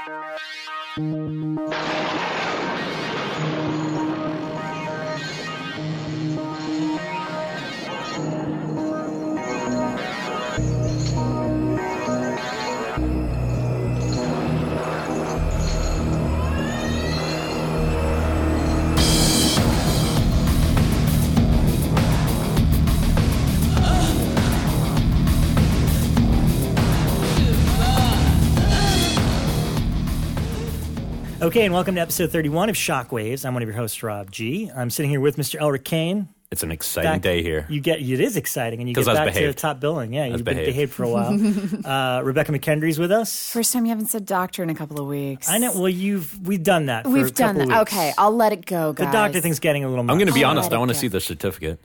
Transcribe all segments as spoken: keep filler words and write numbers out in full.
Okay, and welcome to episode thirty-one of Shockwaves. I'm one of your hosts, Rob G. I'm sitting here with Mister Elric Kane. It's an exciting back, day here. You get it is exciting, and you get I was back behaved. to top billing. Yeah, you've behaved. been behaved for a while. uh, Rebecca McKendry's with us. First time you haven't said doctor in a couple of weeks. I know. Well, you've we've done that. For We've a done couple that. Weeks. Okay, I'll let it go, guys. The doctor thing's getting a little much. I'm going to be I'll honest. let I want to it see go. the certificate.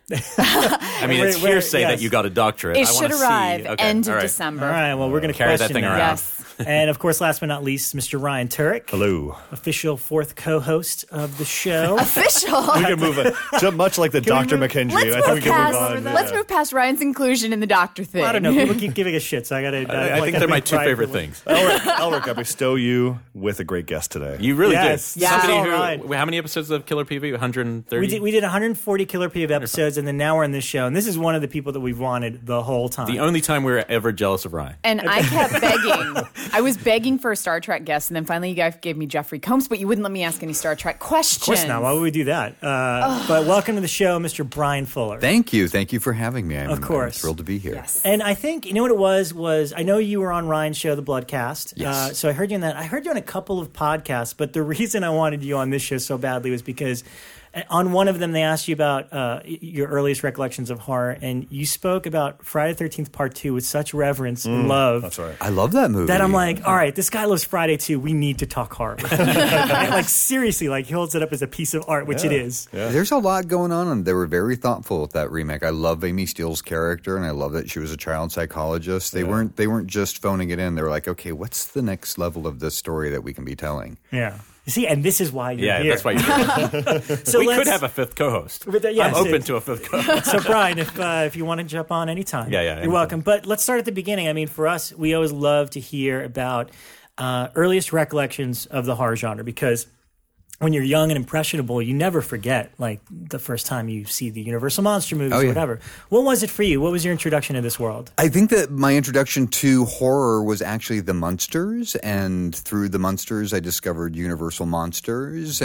I mean, it's Where- where- hearsay yes. that you got a doctorate. It I should wanna arrive see. Okay, end all of right. December. All right. Well, we're going to Carry that question thing around. Yes. And of course, last but not least, Mister Ryan Turek. Hello. Official fourth co-host of the show. Official. We can move it. So much like the Doctor move- McKendry. Let's I think we move can past. move on. Let's Yeah. move past Ryan's inclusion in the doctor thing. I don't know. People keep giving us shit, so I got to. I, I think they're my two favorite things. Elric, Elric, I bestow you with a great guest today. You really Yes. did. Yeah. Somebody All who, right. How many episodes of Killer P V? one hundred thirty? We did, we did one hundred forty Killer P V episodes, and then now we're on this show. And this is one of the people that we've wanted the whole time. The only time we were ever jealous of Ryan. And I kept begging. I was begging for a Star Trek guest, and then finally you guys gave me Jeffrey Combs, but you wouldn't let me ask any Star Trek questions. Of course not. Why would we do that? Uh, but welcome to the show, Mister Brian Fuller. Thank you. Thank you for having me. I'm, Of course. I'm thrilled to be here. Yes. And I think, you know what it was, was I know you were on Ryan's show, The Bloodcast. Yes. Uh, so I heard you on that. I heard you on a couple of podcasts, but the reason I wanted you on this show so badly was because on one of them they asked you about uh, your earliest recollections of horror, and you spoke about Friday the thirteenth Part two with such reverence and love. That's right. I love that movie. That I'm like, all right, this guy loves Friday too. We need to talk horror. Like seriously, like he holds it up as a piece of art, which it is. Yeah. There's a lot going on, and they were very thoughtful with that remake. I love Amy Steele's character, and I love that she was a child psychologist. They weren't they weren't just phoning it in. They were like, okay, what's the next level of this story that we can be telling? Yeah. You see, and this is why you're Yeah, here. that's why you're here. So we let's- could have a fifth co-host. But, uh, yes, I'm open it- to a fifth co-host. So, Brian, if uh, if you want to jump on anytime, Yeah, yeah, you're anytime. welcome. But let's start at the beginning. I mean, for us, we always love to hear about uh, earliest recollections of the horror genre because when you're young and impressionable, you never forget, like, the first time you see the Universal Monster movies Oh, or yeah. whatever. What was it for you? What was your introduction to this world? I think that my introduction to horror was actually the Munsters, and through the Munsters, I discovered Universal Monsters.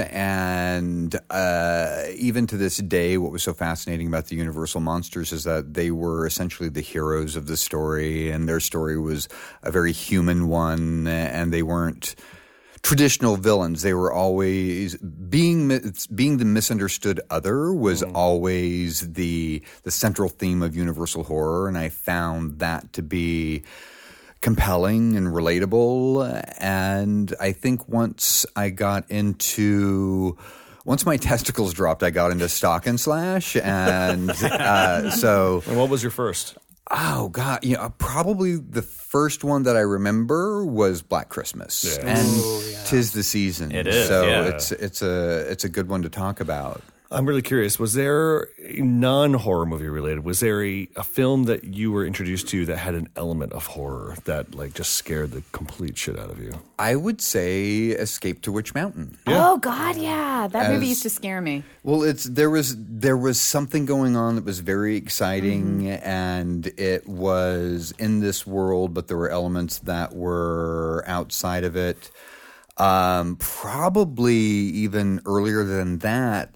And uh, even to this day, what was so fascinating about the Universal Monsters is that they were essentially the heroes of the story, and their story was a very human one, and they weren't traditional villains. They were always being being the misunderstood other was Mm. always the the central theme of Universal horror, and I found that to be compelling and relatable. And I think once I got into Once my testicles dropped, I got into Stock and Slash, and uh, so. And what was your first? Oh God! You know, probably the first one that I remember was Black Christmas, Yeah. and Ooh, yeah. 'tis the season. It is, so yeah. it's it's a it's a good one to talk about. I'm really curious. Was there a non-horror movie related? Was there a, a film that you were introduced to that had an element of horror that like just scared the complete shit out of you? I would say Escape to Witch Mountain. Oh, God, yeah. That movie As- used to scare me. Well, it's there was there was something going on that was very exciting, Mm-hmm. and it was in this world, but there were elements that were outside of it. Um, probably even earlier than that,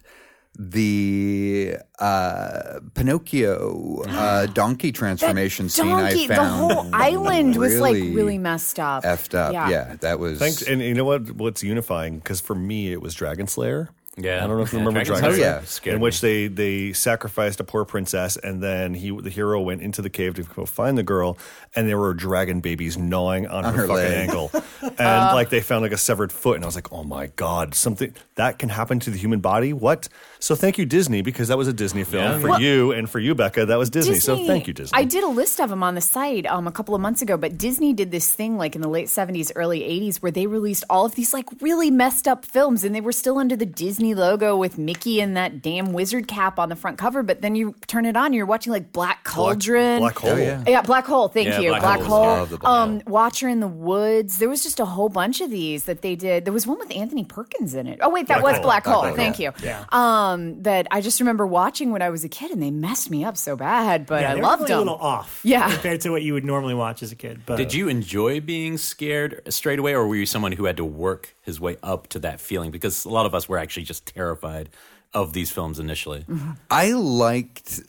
the uh, Pinocchio uh, donkey transformation That scene donkey, I found the whole island was like really really messed up. effed up. Yeah. Yeah, that was. Thanks. And you know what? What's unifying? Because for me, it was Dragon Slayer. Yeah. I don't know if you Yeah, remember Dragon Dragon Slayer Slayer. scared in me. which they they sacrificed a poor princess, and then he the hero went into the cave to go find the girl, and there were dragon babies gnawing on, On her, her fucking leg. ankle, and like they found like a severed foot, and I was like, oh my god, something that can happen to the human body? What? So thank you Disney, because that was a Disney film Yeah. for Well- you, and for you Becca, that was Disney. So thank you Disney. I did a list of them on the site um, a couple of months ago, but Disney did this thing like in the late seventies, early eighties, where they released all of these like really messed up films, and they were still under the Disney Disney logo with Mickey and that damn wizard cap on the front cover. But then you turn it on, you're watching like Black Cauldron. Black Hole. Oh, yeah. Yeah, Black Hole. Thank Yeah, you, Black Black, Hole. Hole. Love the Black um, Watcher in the Woods. There was just a whole bunch of these that they did. There was one with Anthony Perkins in it. Oh wait, that Black was Hole. Black Black Hole. Hole, Thank yeah. you. Yeah. Um, that I just remember watching when I was a kid, and they messed me up so bad. But Yeah, I they loved were them. a little off, Yeah. compared to what you would normally watch as a kid. But Did you enjoy being scared straight away, or were you someone who had to work his way up to that feeling? Because a lot of us were actually just terrified of these films initially. I liked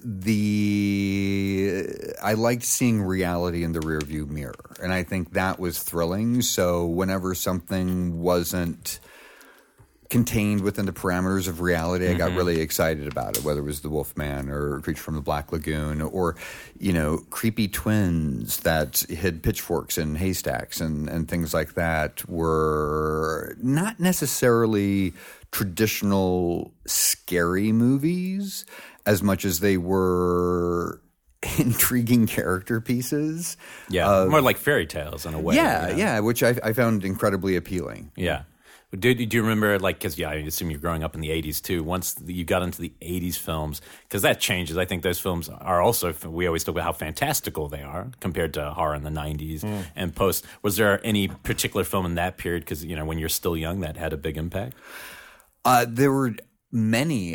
the I liked seeing reality in the rearview mirror, and I think that was thrilling. So whenever something wasn't contained within the parameters of reality, I got really excited about it, whether it was The Wolfman or Creature from the Black Lagoon or, you know, creepy twins that hid pitchforks in haystacks and, and things like that were not necessarily traditional scary movies as much as they were intriguing character pieces. Yeah, more like fairy tales in a way. Yeah, you know? yeah, which I, I found incredibly appealing. Yeah. Do, do you remember, like, because, yeah, I assume you're growing up in the eighties, too. Once you got into the eighties films, because that changes. I think those films are also, we always talk about how fantastical they are compared to horror in the nineties Mm. and post. Was there any particular film in that period, because, you know, when you're still young, that had a big impact? Uh, there were many.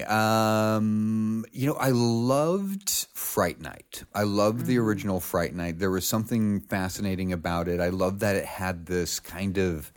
Um, you know, I loved Fright Night. I loved the original Fright Night. There was something fascinating about it. I loved that it had this kind of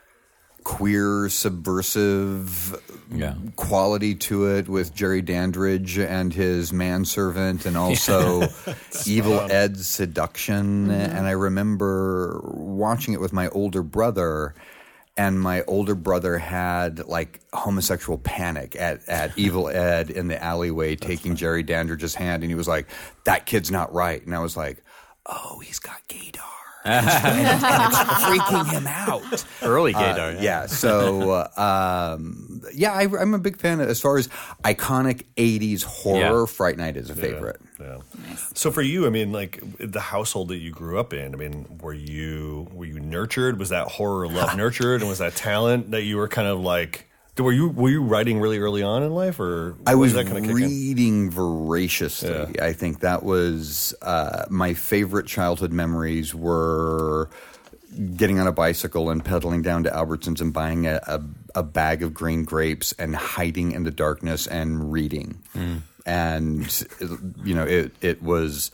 queer, subversive Yeah. quality to it with Jerry Dandridge and his manservant and also Evil Ed's seduction. And I remember watching it with my older brother, and my older brother had like homosexual panic at, at Evil Ed in the alleyway taking Jerry Dandridge's hand, and he was like, "That kid's not right." And I was like, "Oh, he's got gaydar." and it's freaking him out. Early Uh, gaydar. yeah. So, uh, um, yeah, I, I'm a big fan of, as far as iconic eighties horror, Yeah. Fright Night is a favorite. Yeah. So for you, I mean, like the household that you grew up in, I mean, were you were you nurtured? Was that horror love nurtured, and was that talent that you were kind of like? Were you were you writing really early on in life, or I when was did that kind of kick in? reading voraciously. Yeah. I think that was uh, my favorite childhood memories were getting on a bicycle and pedaling down to Albertsons and buying a, a, a bag of green grapes and hiding in the darkness and reading. Mm. And, you know, it, it was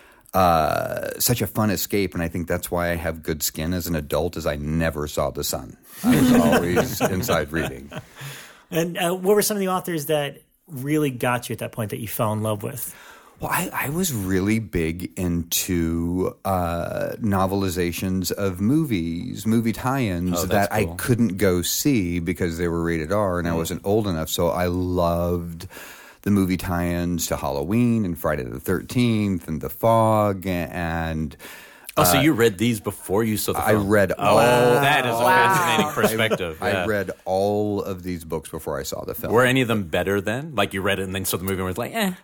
uh, such a fun escape. And I think that's why I have good skin as an adult, is I never saw the sun. I was always inside reading. And uh, what were some of the authors that really got you at that point that you fell in love with? Well, I, I was really big into uh, novelizations of movies, movie tie-ins Oh, that that's cool. I couldn't go see because they were rated R and I wasn't old enough. So I loved the movie tie-ins to Halloween and Friday the thirteenth and The Fog and... Oh, so you read these before you saw the I film? read Oh, all. that is a Wow. fascinating perspective. I yeah. read all of these books before I saw the film. Were any of them better then? Like you read it and then saw the movie and was like, eh.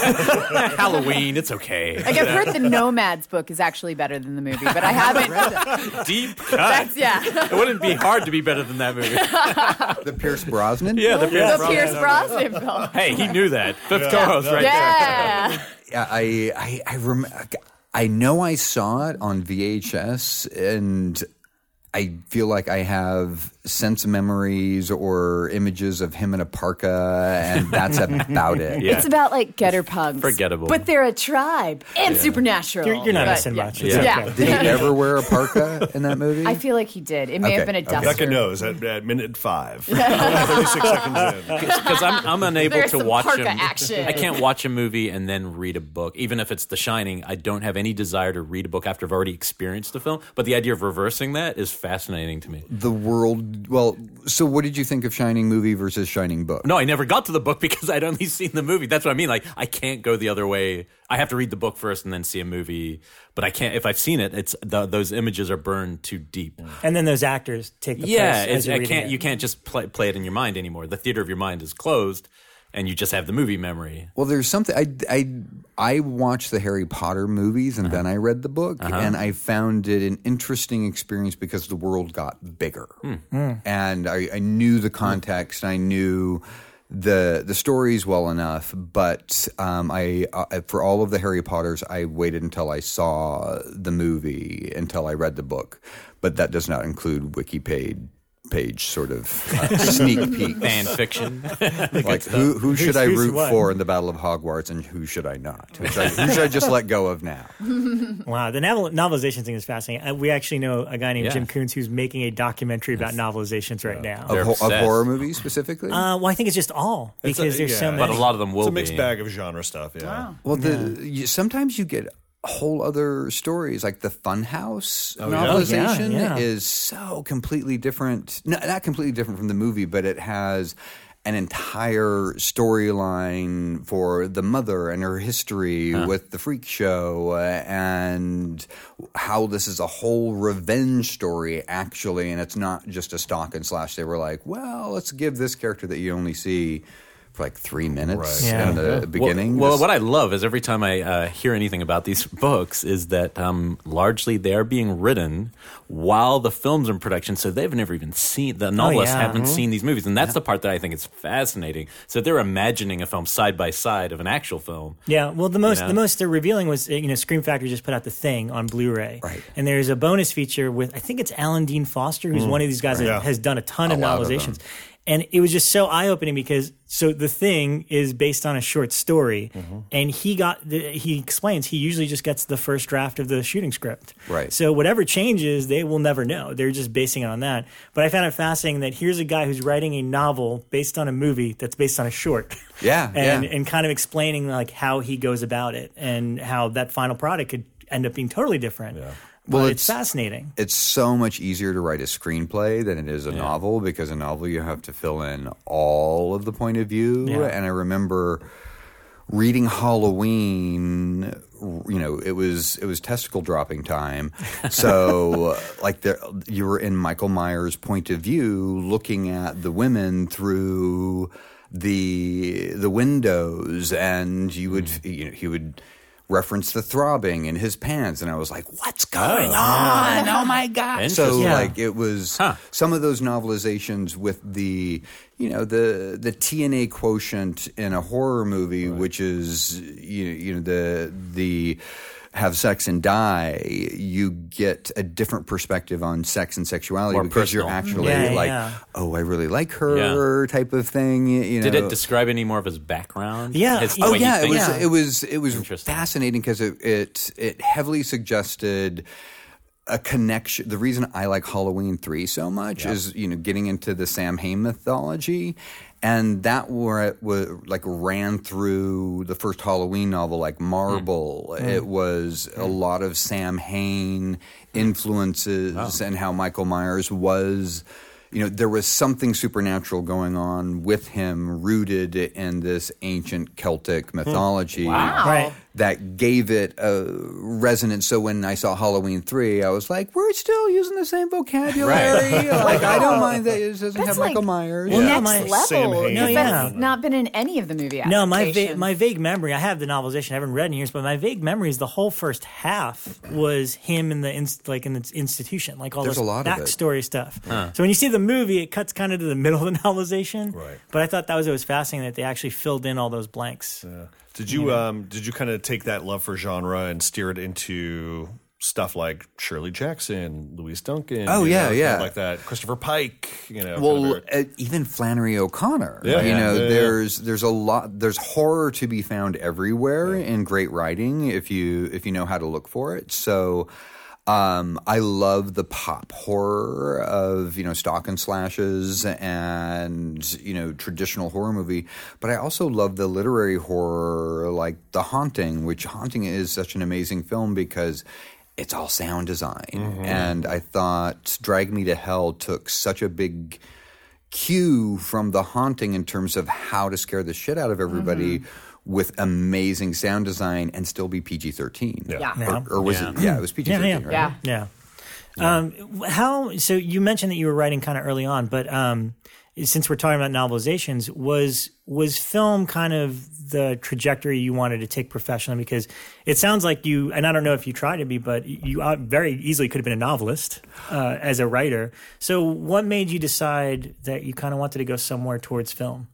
Halloween, it's okay. Like I've heard the Nomads book is actually better than the movie, but I haven't. Deep cut. That's yeah. It wouldn't be hard to be better than that movie. The Pierce Brosnan? Yeah, the Pierce The Brosnan. Pierce Brosnan film. Hey, he knew that. Fifth co-host right there. Yeah. Yeah, I I I, rem- I know I saw it on V H S, and I feel like I have sense memories or images of him in a parka, and that's about it. Yeah. It's about like getter pugs. Forgettable. But they're a tribe and supernatural. You're, you're not But, missing yeah. much. It's Yeah. okay. Did he ever wear a parka in that movie? I feel like he did. It may Okay, have been a okay. duster. Becca knows at, at minute five, thirty-six seconds in. Because I'm, I'm unable There's to some watch parka him. action. I can't watch a movie and then read a book. Even if it's The Shining, I don't have any desire to read a book after I've already experienced the film. But the idea of reversing that is fascinating to me. the world. Well, so what did you think of Shining movie versus Shining book? No, I never got to the book because I'd only seen the movie. That's what I mean. Like, I can't go the other way. I have to read the book first and then see a movie. But I can't. If I've seen it, it's the, those images are burned too deep. And then those actors take the Yeah, place as it's, you're I reading can't. it. You can't just play, play it in your mind anymore. The theater of your mind is closed, and you just have the movie memory. Well, there's something I, I, I watched the Harry Potter movies and then I read the book, and I found it an interesting experience because the world got bigger, and I, I knew the context. I knew the the story's well enough, but um, I uh, for all of the Harry Potters, I waited until I saw the movie, until I read the book. But that does not include WikiPage page sort of uh, sneak peek. Fan fiction. Like who who should I who's root what? for in the Battle of Hogwarts, and who should I not? Who should I, who should I just let go of now? Wow, the novel- novelization thing is fascinating. Uh, We actually know a guy named Yeah. Jim Coons who's making a documentary about novelizations right now. They're Of, ho- of obsessed. horror movies specifically. Uh, well, I think it's just all It's because a- there's so yeah. many. But a lot of them will It's a mixed be. bag of genre stuff. Yeah. Well, the you, sometimes you get whole other stories, like the Funhouse yeah? novelization Oh, yeah, yeah. is so completely different. No, not completely different from the movie, but it has an entire storyline for the mother and her history with the freak show, uh, and how this is a whole revenge story, actually, and it's not just a stock and slash. They were like, well, let's give this character that you only see for like three minutes Right. Yeah. in the beginning. Well, well Just- what I love is every time I uh, hear anything about these books is that um, largely they are being written while the film's in production, so they've never even seen, the novelists yeah. haven't seen these movies. And that's the part that I think is fascinating. So they're imagining a film side by side of an actual film. Yeah, well, the most know? the most uh, revealing was uh, you know Scream Factory just put out The Thing on Blu-ray, Right. And there's a bonus feature with I think it's Alan Dean Foster, who's one of these guys that Yeah. has done a ton A of lot of novelizations, them. and it was just so eye opening because so The Thing is based on a short story, and he got the, he explains he usually just gets the first draft of the shooting script, Right. So whatever changes, they will never know. They're just basing it on that. But I found it fascinating that here's a guy who's writing a novel based on a movie that's based on a short. Yeah, and yeah. and kind of explaining like how he goes about it and how that final product could end up being totally different. Yeah. Well, Well, it's, it's- fascinating. it's so much easier to write a screenplay than it is a novel, because a novel you have to fill in all of the point of view. Yeah. And I remember reading Halloween, you know, it was it was testicle dropping time. So like there, you were in Michael Myers' point of view, looking at the women through the the windows, and you would you know he would reference the throbbing in his pants, and I was like, what's going on? Oh my god. So Interesting. Yeah. like it was Huh. some of those novelizations with the you know the the T N A quotient in a horror movie, which is you you know the the have sex and die, you get a different perspective on sex and sexuality More because you're personal. actually Yeah, like, yeah. oh, I really like her type of thing. You know, Did it describe any more of his background? Yeah. His, the Oh way he yeah, it was thinks? Yeah. it was it was Interesting. fascinating because it, it it heavily suggested a connection. The reason I like Halloween three so much is you know getting into the Sam Hain mythology, and that where it was like ran through the first Halloween novel like Marble. It was a lot of Sam Hain influences and how Michael Myers was. You know, there was something supernatural going on with him, rooted in this ancient Celtic mythology Wow. Right. that gave it a resonance. So when I saw Halloween three, I was like, we're still using the same vocabulary. Like, I don't mind that it doesn't That's have like Michael Myers. Well, no, next my- level. Sam because Hain. No, yeah. That's not been in any of the movie No, my va- adaptations. my vague memory. I have the novelization. I haven't read in years, but my vague memory is the whole first half was him in the inst- like in the institution, like all There's this a lot of it. backstory stuff. So when you see the movie, it cuts kind of to the middle of the novelization. Right. But I thought that was it was fascinating that they actually filled in all those blanks. Did you um did you kind of take that love for genre and steer it into stuff like Shirley Jackson, Louise Duncan? Oh, you yeah, know, kind of yeah. like that, Christopher Pike. You know, Well, kind of uh, even Flannery O'Connor. Yeah, you yeah, know, yeah, yeah. there's there's a lot. There's horror to be found everywhere in great writing if you if you know how to look for it. So. Um, I love the pop horror of, you know, stock and slashes and, you know, traditional horror movie. But I also love the literary horror like The Haunting, which Haunting is such an amazing film because it's all sound design. Mm-hmm. And I thought Drag Me to Hell took such a big cue from The Haunting in terms of how to scare the shit out of everybody with amazing sound design and still be P G thirteen. Yeah. Yeah. Or, or was Yeah. it? Yeah, it was P G Yeah, thirteen, yeah, right? Yeah. Yeah. Um, how? So you mentioned that you were writing kind of early on, but um, since we're talking about novelizations, was was film kind of the trajectory you wanted to take professionally? Because it sounds like you, and I don't know if you tried to be, but you uh, very easily could have been a novelist uh, as a writer. So what made you decide that you kind of wanted to go somewhere towards film?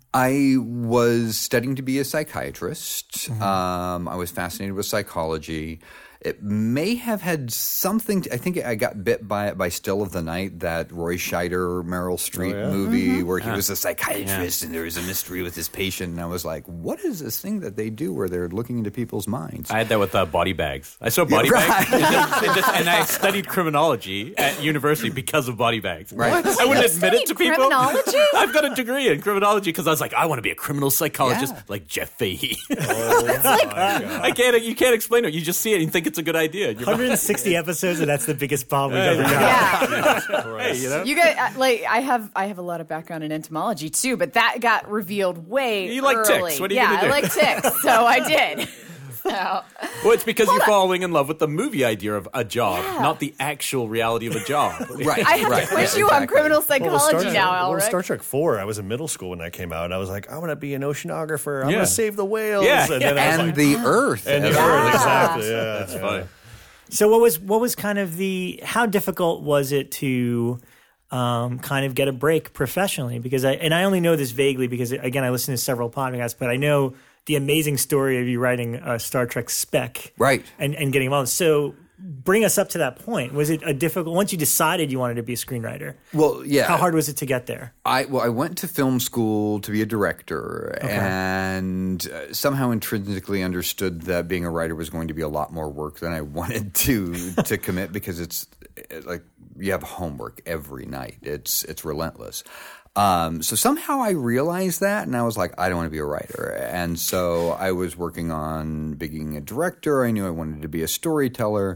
I was studying to be a psychiatrist. Mm-hmm. Um, I was fascinated with psychology. It may have had something to, I think I got bit by it by Still of the Night, that Roy Scheider, Meryl Streep Oh, yeah? movie Mm-hmm. where he was a psychiatrist and there was a mystery with his patient. And I was like, what is this thing that they do where they're looking into people's minds? I had that with uh, Body Bags. I saw Body Yeah, Bags, and, just, and, just, and I studied criminology at university because of Body Bags. Right. I wouldn't You admit it to studied people. criminology? I've got a degree in criminology because I was like, I want to be a criminal psychologist Yeah. like Jeff Fahey. Oh, my God. I can't. You can't explain it. You just see it and you think it's a good idea. You're one hundred sixty episodes, and that's the biggest bomb we've ever got. Yeah. hey, you know? You guys, uh, like, I have, I have a lot of background in entomology too, but that got revealed way You like early. ticks. What are you yeah, gonna do? I like ticks, so I did. So, Well, it's because you're falling in love with the movie idea of a job, Yeah. not the actual reality of a job. Right. I have right, to quiz yeah, you on exactly. criminal Well, psychology with Star Trek, now, well, with Elric. Star Trek four, I was in middle school when that came out, and I was like, I want to be an oceanographer. I'm Yeah. going to save the whales. Yeah. And then I was And like, the Earth. and the as Earth, well. exactly. Yeah, That's yeah. funny. So what was what was kind of the how difficult was it to um, kind of get a break professionally? Because I and I only know this vaguely because again I listen to several podcasts, but I know the amazing story of you writing a Star Trek spec, Right. and and getting involved. So bring us up to that point. Was it a difficult once you decided you wanted to be a screenwriter? Well, yeah. How hard was it to get there? I well, I went to film school to be a director, and uh, somehow intrinsically understood that being a writer was going to be a lot more work than I wanted to to commit because it's it, like you have homework every night. It's it's relentless. Um, so somehow I realized that, and I was like, I don't want to be a writer. And so I was working on being a director. I knew I wanted to be a storyteller.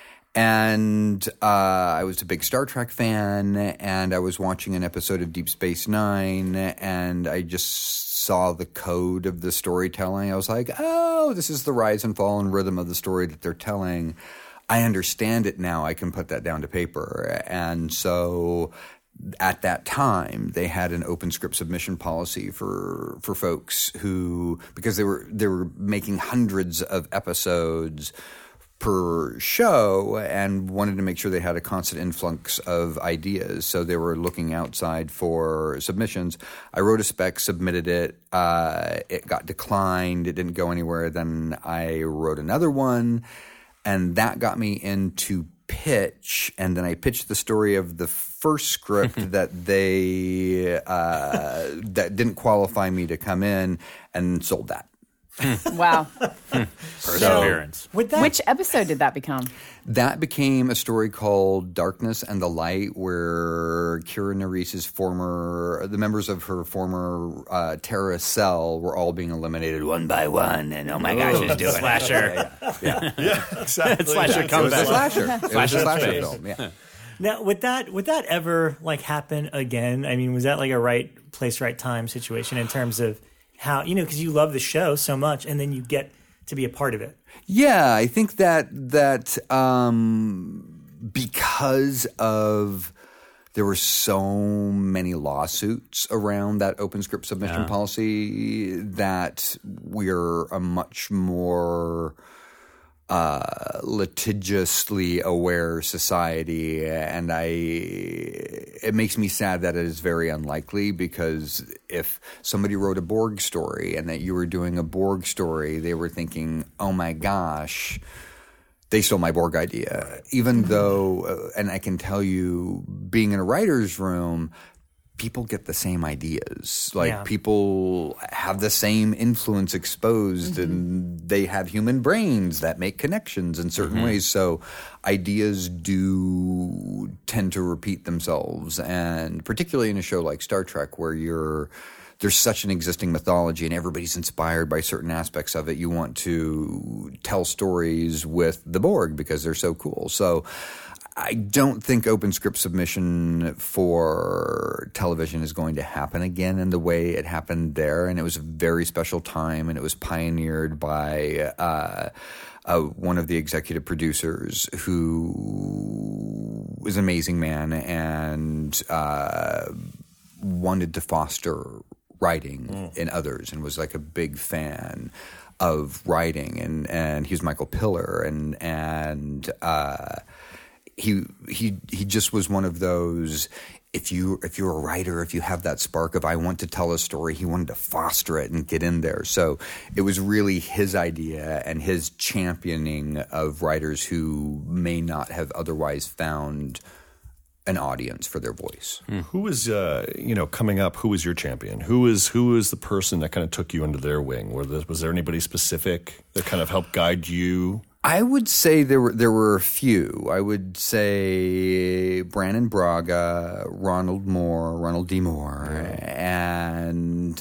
And uh, I was a big Star Trek fan, and I was watching an episode of Deep Space Nine, and I just saw the code of the storytelling. I was like, oh, this is the rise and fall and rhythm of the story that they're telling. I understand it now. I can put that down to paper. And so at that time, they had an open script submission policy for for folks who, because they were they were making hundreds of episodes per show and wanted to make sure they had a constant influx of ideas. So they were looking outside for submissions. I wrote a spec, submitted it. Uh, it got declined. It didn't go anywhere. Then I wrote another one, and that got me into pitch. And then I pitched the story of the first script that they uh, that didn't qualify me to come in, and sold that. Wow. Perseverance. With that, Which episode did that become? That became a story called Darkness and the Light, where Kira Nerese's former, the members of her former uh, Terra cell were all being eliminated one by one. And oh my gosh, she's doing Slasher. it. Yeah, yeah. Exactly. Slasher It was comes a back. slasher. It was a Slasher slasher space. film. Yeah. now would that would that ever like happen again? I mean, was that like a right place, right time situation in terms of how, you know, because you love the show so much, and then you get to be a part of it. Yeah, I think that that um, because of there were so many lawsuits around that open script submission Yeah. policy that we're a much more uh, litigiously aware society, and I it makes me sad that it is very unlikely, because if somebody wrote a Borg story and that you were doing a Borg story, they were thinking, oh my gosh, they stole my Borg idea. Even though, uh, and I can tell you, being in a writer's room, people get the same ideas. Like Yeah. people have the same influence exposed, and they have human brains that make connections in certain ways. So ideas do tend to repeat themselves, and particularly in a show like Star Trek, where you're there's such an existing mythology and everybody's inspired by certain aspects of it. You want to tell stories with the Borg because they're so cool. So I don't think open script submission for television is going to happen again in the way it happened there. And it was a very special time, and it was pioneered by uh, uh, one of the executive producers who was an amazing man and uh, wanted to foster writing mm. in others, and was like a big fan of writing. And, and he was Michael Piller, and, and, uh, He he he just was one of those if you if you're a writer, if you have that spark of I want to tell a story, he wanted to foster it and get in there. So it was really his idea and his championing of writers who may not have otherwise found an audience for their voice. Hmm. Who was, uh, you know, coming up? Who was your champion? Who was who was the person that kind of took you under their wing? Were there, was there anybody specific that kind of helped guide you? I would say there were there were a few. I would say Brannon Braga, Ronald Moore, Ronald D. Moore, yeah. and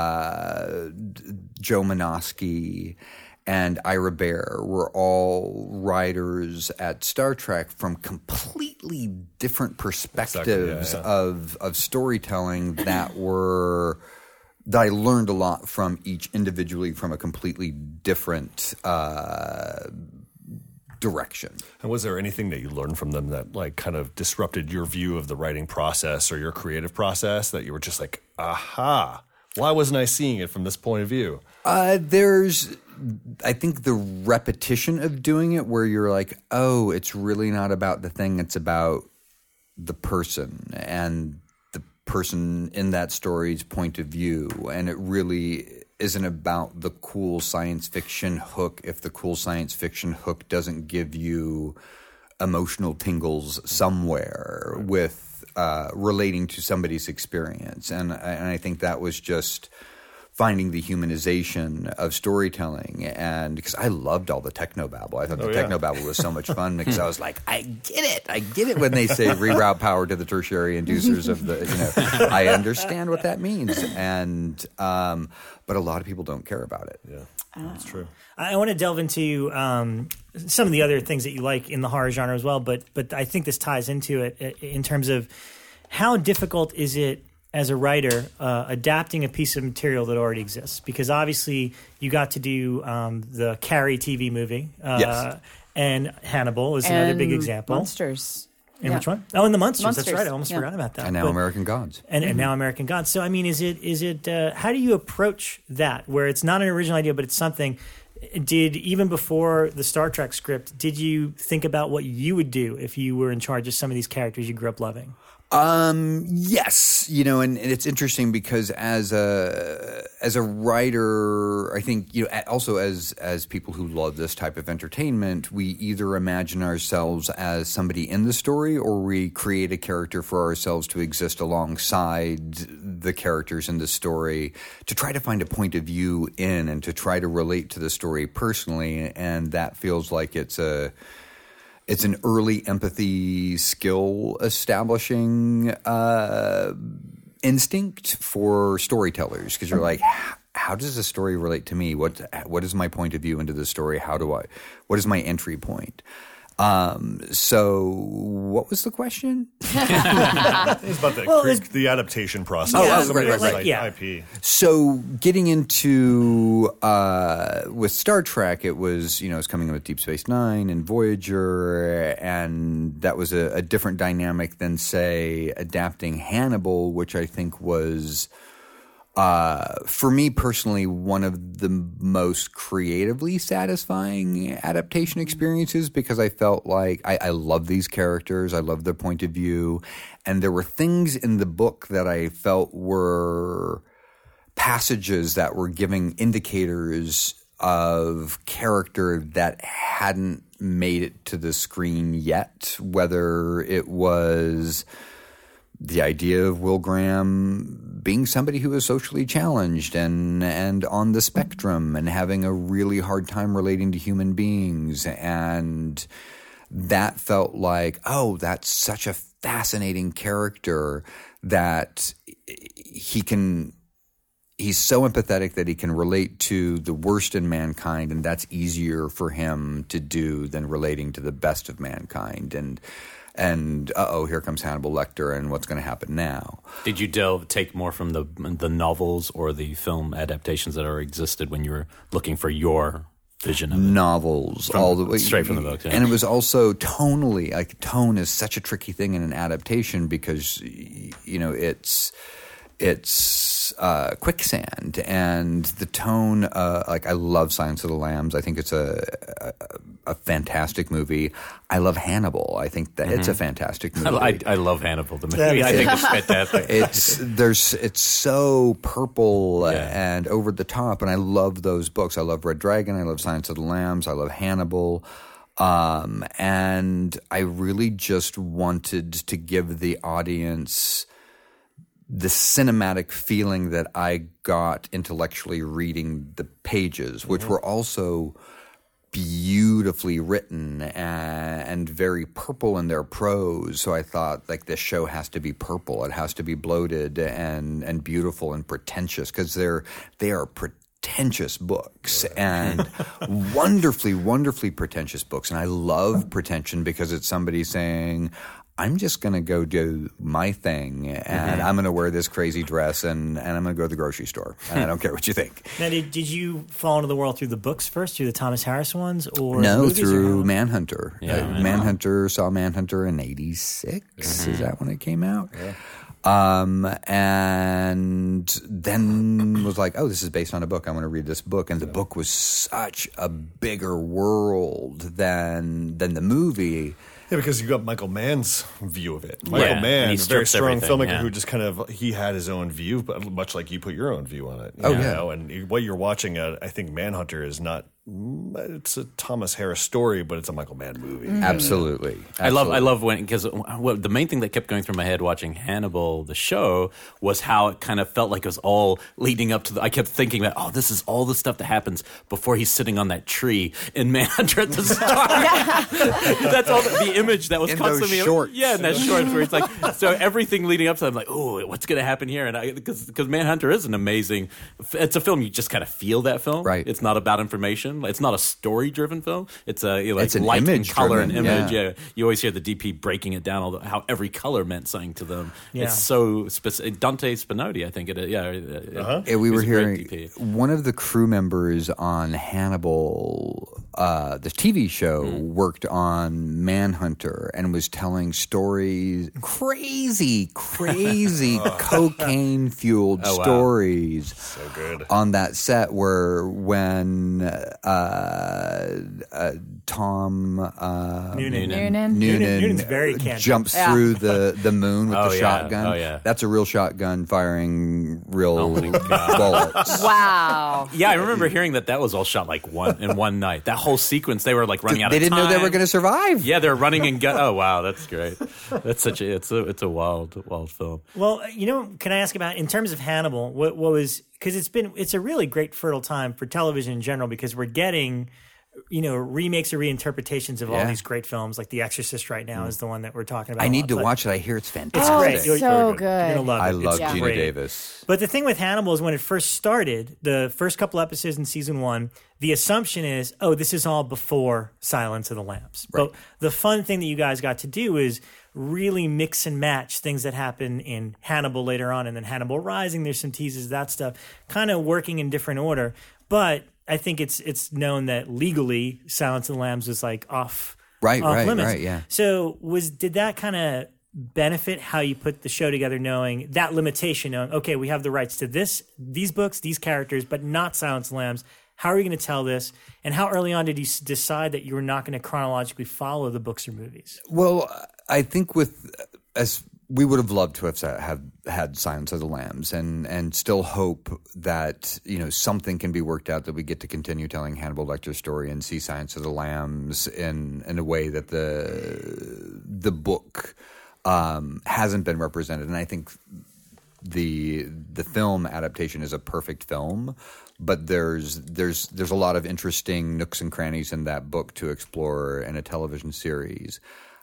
uh, Joe Menosky and Ira Bear were all writers at Star Trek from completely different perspectives exactly, yeah, yeah. of of storytelling that were that I learned a lot from each individually from a completely different uh, direction. And was there anything that you learned from them that like kind of disrupted your view of the writing process or your creative process that you were just like, aha, why wasn't I seeing it from this point of view? Uh, there's, I think the repetition of doing it where you're like, oh, it's really not about the thing. It's about the person and the person in that story's point of view. And it really isn't about the cool science fiction hook if the cool science fiction hook doesn't give you emotional tingles somewhere with uh, relating to somebody's experience. And, and I think that was just finding the humanization of storytelling. And because I loved all the technobabble. I thought oh, the yeah. technobabble was so much fun because I was like, I get it. I get it when they say reroute power to the tertiary inducers of the, you know, I understand what that means. And, um, but a lot of people don't care about it. Yeah, that's true. I want to delve into um, some of the other things that you like in the horror genre as well, but but I think this ties into it in terms of how difficult is it as a writer uh, adapting a piece of material that already exists? Because obviously you got to do um, the Carrie T V movie, uh, Yes. and Hannibal is another big example. Monsters. And Yeah. which one? Oh, and the Monsters. Monsters, That's right. I almost yeah. forgot about that. And now But- American Gods. and, and now American Gods. So I mean, is it is it uh, how do you approach that where it's not an original idea, but it's something? Did even before the Star Trek script, did you think about what you would do if you were in charge of some of these characters you grew up loving? Um, yes, you know, and, and it's interesting because as a as a writer, I think, you know, also as as people who love this type of entertainment, we either imagine ourselves as somebody in the story or we create a character for ourselves to exist alongside the characters in the story to try to find a point of view in and to try to relate to the story personally, and that feels like it's a It's an early empathy skill establishing uh, instinct for storytellers because you're like, how does the story relate to me? What what is my point of view into the story? How do I? What is my entry point? Um, so what was the question? It's about the, Well, cre- it's- the adaptation process. Oh, of oh, somebody right, right, else's right. Yeah. I P. So getting into uh, with Star Trek, it was, you know, it's coming in with Deep Space Nine and Voyager, and that was a, a different dynamic than, say, adapting Hannibal, which I think was, uh, for me personally, one of the most creatively satisfying adaptation experiences because I felt like I, I love these characters, I love their point of view, and there were things in the book that I felt were passages that were giving indicators of character that hadn't made it to the screen yet, whether it was the idea of Will Graham being somebody who was socially challenged and and on the spectrum and having a really hard time relating to human beings. And that felt like, oh, that's such a fascinating character that he can he's so empathetic that he can relate to the worst in mankind, and that's easier for him to do than relating to the best of mankind. And And uh-oh, here comes Hannibal Lecter, and what's going to happen now? Did you delve take more from the the novels or the film adaptations that are existed when you were looking for your vision of it? Novels, From- all the way straight from the books, yeah. And it was also tonally, like tone is such a tricky thing in an adaptation because you know it's it's uh, quicksand, and the tone. Uh, like I love Silence of the Lambs. I think it's a a, a fantastic movie. I love Hannibal. I think that mm-hmm. it's a fantastic movie. I, I love Hannibal. The movie. I think it's fantastic. It's there's it's so purple Yeah. and over the top, and I love those books. I love Red Dragon. I love Silence of the Lambs. I love Hannibal. Um, and I really just wanted to give the audience the cinematic feeling that I got intellectually reading the pages, which mm-hmm. were also beautifully written and, and very purple in their prose. So I thought, like, this show has to be purple. It has to be bloated and, and beautiful and pretentious, because they're they are pretentious books and wonderfully, wonderfully pretentious books. And I love pretension because it's somebody saying, I'm just going to go do my thing, and mm-hmm. I'm going to wear this crazy dress, and, and I'm going to go to the grocery store, and I don't care what you think. Now, did, did you fall into the world through the books first, through the Thomas Harris ones, or no, movies through or Manhunter. Yeah, uh, Manhunter, saw Manhunter in eighty-six. Mm-hmm. Is that when it came out? Yeah. Um, and then was like, oh, this is based on a book. I want to read this book. And the book was such a bigger world than than the movie. Yeah, because you got Michael Mann's view of it. Michael Yeah, Mann, and he a very strips strong everything, filmmaker yeah. who just kind of, he had his own view, but much like you put your own view on it. Oh, you yeah. know? And what you're watching, uh, I think Manhunter is not, it's a Thomas Harris story, but it's a Michael Mann movie. Mm-hmm. Absolutely. Absolutely. I love, I love when, because well, the main thing that kept going through my head watching Hannibal, the show, was how it kind of felt like it was all leading up to the, I kept thinking that, oh, this is all the stuff that happens before he's sitting on that tree in Manhunter at the start. That's all the, the image that was In constantly, those shorts. yeah, in that shorts where it's like, so everything leading up to that, I'm like, oh, what's going to happen here? And I, because, because Manhunter is an amazing, it's a film, you just kind of feel that film. Right. It's not about information. It's not a story driven film. It's a you know, like It's an light and image color and driven, image. yeah. Yeah. You always hear the D P breaking it down, although how every color meant something to them. Yeah. It's so specific. Dante Spinotti, I think it is. Yeah, Uh-huh. Yeah, we he's were a great hearing D P. one of the crew members on Hannibal, uh, the T V show, Mm. worked on Manhunter and was telling stories, crazy, crazy cocaine fueled Oh, wow. stories. So good. On that set, where when uh, uh, Tom uh, Noonan. Noonan. Noonan. Noonan Noonan's very candid. jumps Yeah. through the, the moon with Oh, the yeah. shotgun. Oh, yeah. That's a real shotgun firing real Oh, my God. bullets. Wow. Yeah, I remember hearing that that was all shot like one in one night. That whole sequence, they were like running out They of didn't time. know they were going to survive. Yeah, they're running and gun. Oh wow, that's great. That's such a it's a it's a wild wild film. Well, you know, can I ask about, in terms of Hannibal, what, what was, because it's been, it's a really great fertile time for television in general, because we're getting, you know, remakes or reinterpretations of all Yeah. these great films. Like The Exorcist right now is the one that we're talking about. I a need lot, to but watch it. I hear it's It's fantastic. great. Oh, You're- so You're good. gonna love I it. love It's Gina great. Davis. But the thing with Hannibal is when it first started, the first couple episodes in season one, the assumption is, oh, this is all before Silence of the Lambs. Right. But the fun thing that you guys got to do is really mix and match things that happen in Hannibal later on, and then Hannibal Rising. There's some teases, that stuff, kind of working in different order. But I think it's it's known that legally Silence of the Lambs was like off, Right, off right, limits. right, yeah. So was did that kind of benefit how you put the show together, knowing that limitation, knowing, okay, we have the rights to this, these books, these characters, but not Silence of the Lambs. How are we going to tell this? And how early on did you s- decide that you were not going to chronologically follow the books or movies? Well, I think with as we would have loved to have sa- have had Silence of the Lambs, and and still hope that, you know, something can be worked out that we get to continue telling Hannibal Lecter's story and see Silence of the Lambs in in a way that the the book um, hasn't been represented. And I think the the film adaptation is a perfect film, but there's there's there's a lot of interesting nooks and crannies in that book to explore in a television series.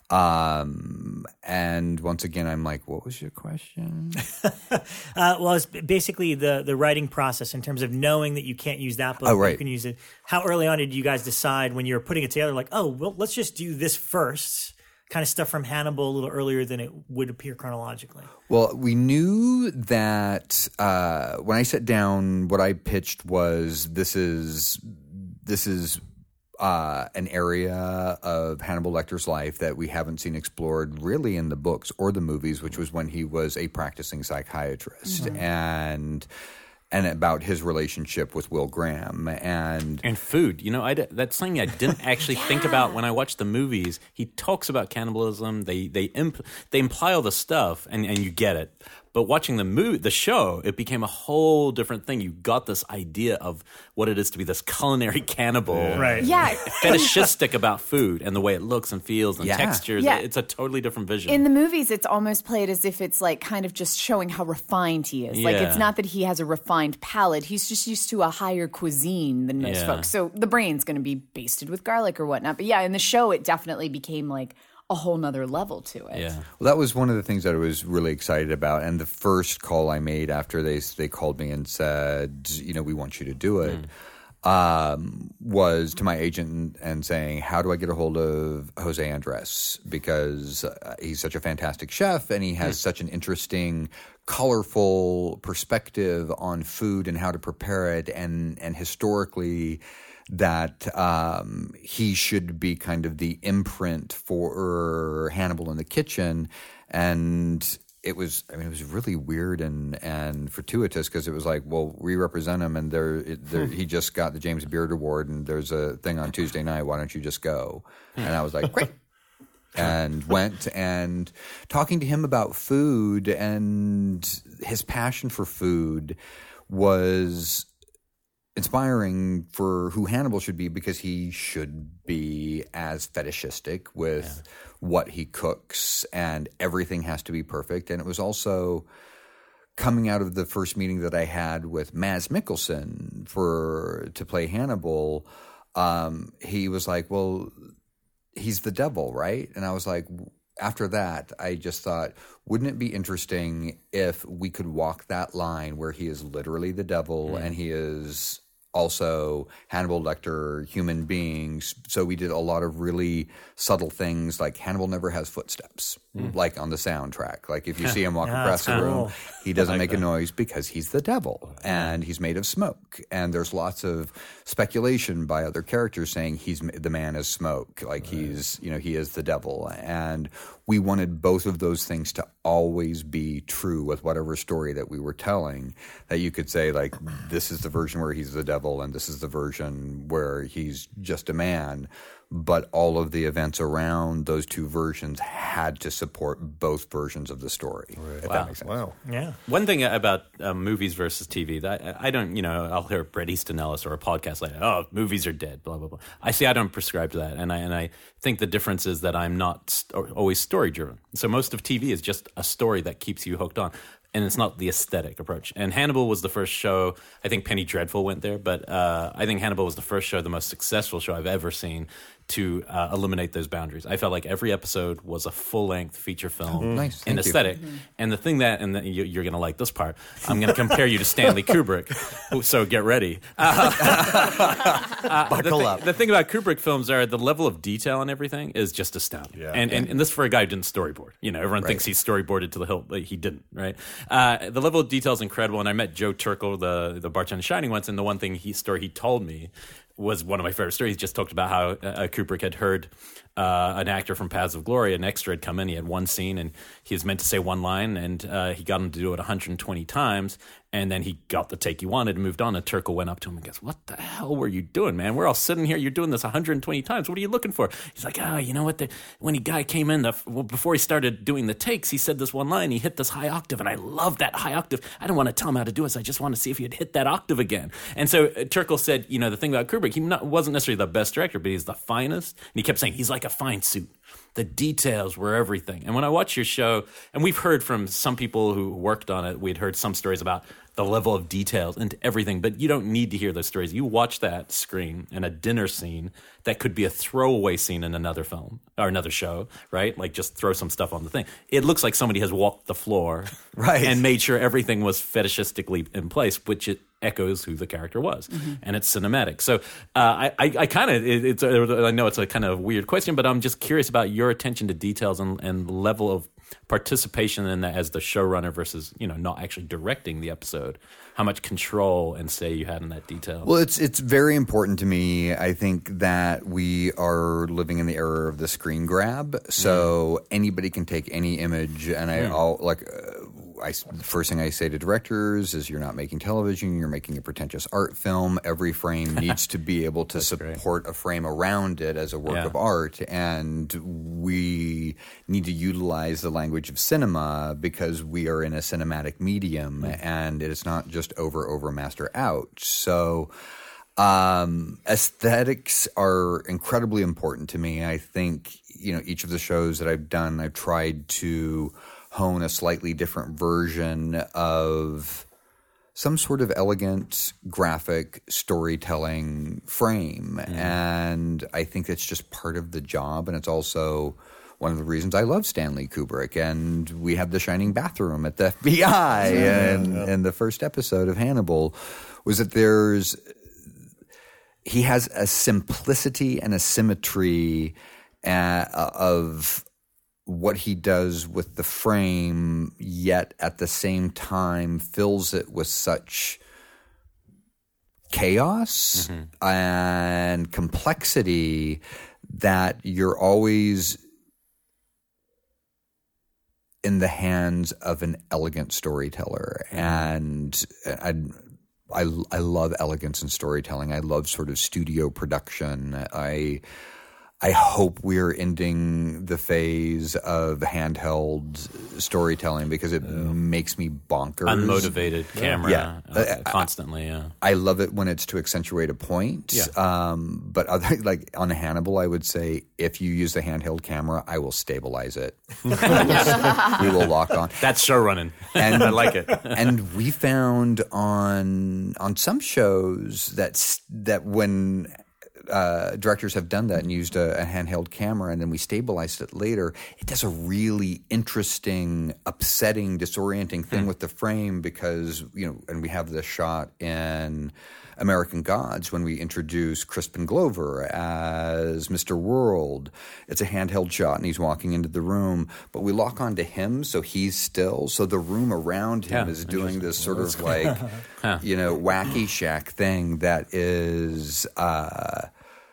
Um, and once again, I'm like, what was your question? Uh, well, it's basically the the writing process in terms of knowing that you can't use that book, Oh, but right. you can use it. How early on did you guys decide when you were putting it together, like, oh, well, let's just do this first, kind of stuff from Hannibal a little earlier than it would appear chronologically? Well, we knew that uh, when I sat down, what I pitched was this is this is uh, an area of Hannibal Lecter's life that we haven't seen explored really in the books or the movies, which was when he was a practicing psychiatrist, mm-hmm. and and about his relationship with Will Graham and and food. You know, I, that's something I didn't actually yeah. think about when I watched the movies. He talks about cannibalism. They they imp, they imply all the stuff, and, and you get it. But watching the movie, the show, it became a whole different thing. You got this idea of what it is to be this culinary cannibal, yeah. right? Yeah, fetishistic about food and the way it looks and feels and yeah. textures. Yeah. It's a totally different vision. In the movies, it's almost played as if it's like kind of just showing how refined he is. Yeah. Like it's not that he has a refined palate; he's just used to a higher cuisine than most Yeah. folks. So the brain's going to be basted with garlic or whatnot. But yeah, in the show, it definitely became like a whole nother level to it. Yeah. Well, that was one of the things that I was really excited about. And the first call I made after they they called me and said, you know, we want you to do it, mm. um, was to my agent and, and saying, how do I get a hold of Jose Andres? Because uh, he's such a fantastic chef and he has mm. such an interesting, colorful perspective on food and how to prepare it, and and historically that um, he should be kind of the imprint for Hannibal in the kitchen. And it was, I mean, it was really weird and, and fortuitous because it was like, well, we represent him and there, it, there he just got the James Beard Award and there's a thing on Tuesday night. Why don't you just go? And I was like, great. And went and talking to him about food, and his passion for food was inspiring for who Hannibal should be, because he should be as fetishistic with yeah. what he cooks, and everything has to be perfect. And it was also coming out of the first meeting that I had with Mads Mikkelsen for to play Hannibal. Um, he was like, well, he's the devil, right? And I was like, after that, I just thought, wouldn't it be interesting if we could walk that line where he is literally the devil mm. and he is also Hannibal Lecter, human beings. So we did a lot of really subtle things, like Hannibal never has footsteps, mm. like on the soundtrack. Like if you see him walk yeah, across the cool. room, he doesn't like make that. a noise because he's the devil and he's made of smoke. And there's lots of speculation by other characters saying he's the man is smoke, like right. he's, you know, he is the devil. And we wanted both of those things to always be true with whatever story that we were telling, that you could say, like, this is the version where he's the devil and this is the version where he's just a man. But all of the events around those two versions had to support both versions of the story. Right. If Wow. that makes sense. Wow. Yeah. One thing about uh, movies versus T V, that I don't, you know, I'll hear Bret Easton Ellis or a podcast like, oh, movies are dead, blah, blah, blah. I see, I don't prescribe to that. And I, and I think the difference is that I'm not st- always story driven. So most of T V is just a story that keeps you hooked on. And it's not the aesthetic approach. And Hannibal was the first show, I think Penny Dreadful went there, but uh, I think Hannibal was the first show, the most successful show I've ever seen to uh, eliminate those boundaries. I felt like every episode was a full-length feature film Oh, nice. in Thank you. aesthetic. Mm-hmm. And the thing that, and the, you, you're going to like this part, I'm going to compare you to Stanley Kubrick, so get ready. Uh, uh, Buckle the thi- up. The thing about Kubrick films are the level of detail and everything is just astounding. Yeah. And, and and this for a guy who didn't storyboard. You know, everyone Right. thinks he's storyboarded to the hilt, but he didn't, right? Uh, the level of detail is incredible. And I met Joe Turkel, the the bartender in Shining, once, and the one thing he story he told me was one of my favorite stories. He just talked about how uh, Kubrick had heard uh, an actor from Paths of Glory, an extra had come in. He had one scene, and he was meant to say one line, and uh, he got him to do it one hundred twenty times, and then he got the take he wanted and moved on, and Turkel went up to him and goes, what the hell were you doing, man? We're all sitting here. You're doing this one hundred twenty times. What are you looking for? He's like, oh, you know what? The, when he guy came in, the, well, before he started doing the takes, he said this one line. He hit this high octave, and I love that high octave. I don't want to tell him how to do it, so I just want to see if he had hit that octave again. And so uh, Turkel said, you know, the thing about Kubrick, he not, wasn't necessarily the best director, but he's the finest. And he kept saying, he's like a fine suit. The details were everything. And when I watch your show, and we've heard from some people who worked on it, we'd heard some stories about the level of details into everything, but you don't need to hear those stories. You watch that screen and a dinner scene that could be a throwaway scene in another film or another show, right? Like just throw some stuff on the thing. It looks like somebody has walked the floor Right. and made sure everything was fetishistically in place, which it echoes who the character was, mm-hmm. and it's cinematic. So uh, I, I, I kind of, it, it's, a, I know it's a kind of weird question, but I'm just curious about your attention to details and, and level of participation in that as the showrunner versus, you know, not actually directing the episode? How much control and say you had in that detail? Well, it's it's very important to me. I think that we are living in the era of the screen grab, so mm. anybody can take any image, and I mm. all like. Uh, I, the first thing I say to directors is, you're not making television, you're making a pretentious art film. Every frame needs to be able to support great. a frame around it as a work yeah. of art, and we need to utilize the language of cinema because we are in a cinematic medium, mm. and it is not just over, over, master out. So um, aesthetics are incredibly important to me. I think, you know, each of the shows that I've done, I've tried to hone a slightly different version of some sort of elegant graphic storytelling frame. Mm. And I think it's just part of the job. And it's also one of the reasons I love Stanley Kubrick. And we have the shining bathroom at the F B I. Yeah, and, yeah. and the first episode of Hannibal was that there's – he has a simplicity and a symmetry uh, of – what he does with the frame, yet at the same time fills it with such chaos mm-hmm. and complexity that you're always in the hands of an elegant storyteller. Mm-hmm. And I, I, I love elegance in storytelling. I love sort of studio production. I... I hope we're ending the phase of handheld storytelling because it yeah. makes me bonkers. Unmotivated camera yeah. uh, uh, constantly, yeah. I love it when it's to accentuate a point. Yeah. Um, but other, like on Hannibal, I would say if you use the handheld camera, I will stabilize it. we will lock on. That's show running. And I like it. And we found on on some shows that that when Uh, directors have done that and used a, a handheld camera, and then we stabilized it later. It does a really interesting, upsetting, disorienting thing mm. with the frame because, you know, and we have this shot in American Gods when we introduce Crispin Glover as Mister World. It's a handheld shot, and he's walking into the room, but we lock onto him so he's still. So the room around him yeah, is doing this sort of like, huh. you know, wacky shack thing that is uh,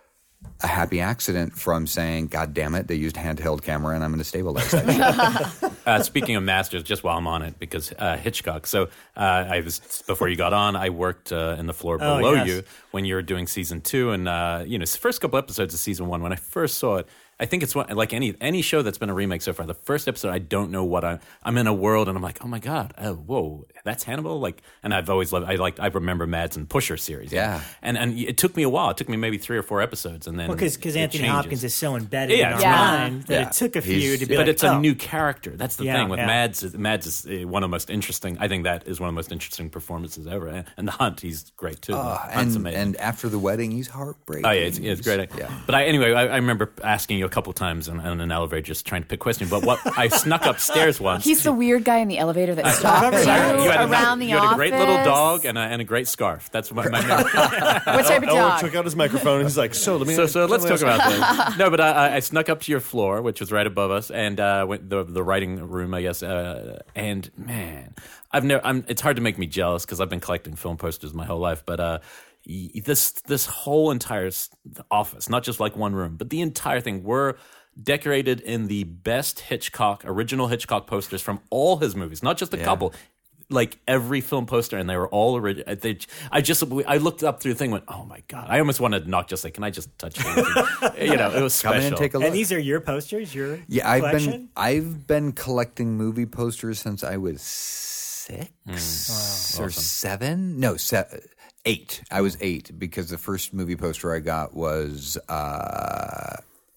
a happy accident from saying, God damn it, they used a handheld camera and I'm going to stabilize that shit. Uh, speaking of masters, just while I'm on it, because uh, Hitchcock. So uh, I was before you got on, I worked uh, in the floor oh, below yes. you when you were doing season two, and uh, you know, first couple episodes of season one. When I first saw it, I think it's one, like any any show that's been a remake so far. The first episode, I don't know what I'm. I'm in a world, and I'm like, oh my god, oh whoa, that's Hannibal. Like, and I've always loved. I like. I remember Mads and Pusher series. Yeah, and and it took me a while. It took me maybe three or four episodes, and then well, because because Anthony changes. Hopkins is so embedded yeah, in our yeah. mind that yeah. it took a few He's, to be. But like, it's a oh. new character. That's the Yeah, thing with yeah. Mads. Mads is uh, one of the most interesting. I think that is one of the most interesting performances ever. And, and the Hunt, he's great too. Uh, Hunt's and, amazing. and after the wedding, he's heartbreaking. Oh yeah, it's, it's great. Yeah. But I, anyway, I, I remember asking you a couple times on, on an elevator, just trying to pick questions. But what I snuck upstairs once. He's the weird guy in the elevator that stopped you, you had around a, the you had office. a great little dog and a, and a great scarf. That's my, my memory. What type of Elwood dog? took out his microphone and he's like, so let me So, so let's let me talk about this. No, but I, I snuck up to your floor, which was right above us, and uh, went the the writing room, I guess. Uh, and man, I've never. I'm, it's hard to make me jealous because I've been collecting film posters my whole life. But uh, this this whole entire office, not just like one room, but the entire thing, were decorated in the best Hitchcock, original Hitchcock posters from all his movies, not just a Yeah. couple. Like every film poster, and they were all original. They, I just, I looked up through the thing, and went, oh my god! I almost wanted to knock, just like, can I just touch it? You know, it was special. Come in and take a look. And these are your posters, your yeah, I've collection? been I've been collecting movie posters since I was six Mm. or Awesome. seven. No, se- eight. I was eight because the first movie poster I got was uh,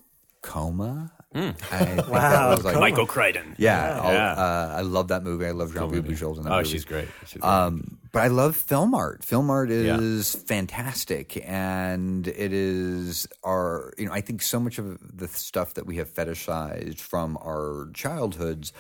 Coma. Mm. I think Wow, that was like, Michael Crichton. Yeah, I'll- Yeah. Uh, I love that movie. I love Jean-Pierre movie. Bujold in that Oh, movie. she's great. She's great. Um, but I love film art. Film art is fantastic, and it is our. You know, I think so much of the stuff that we have fetishized from our childhoods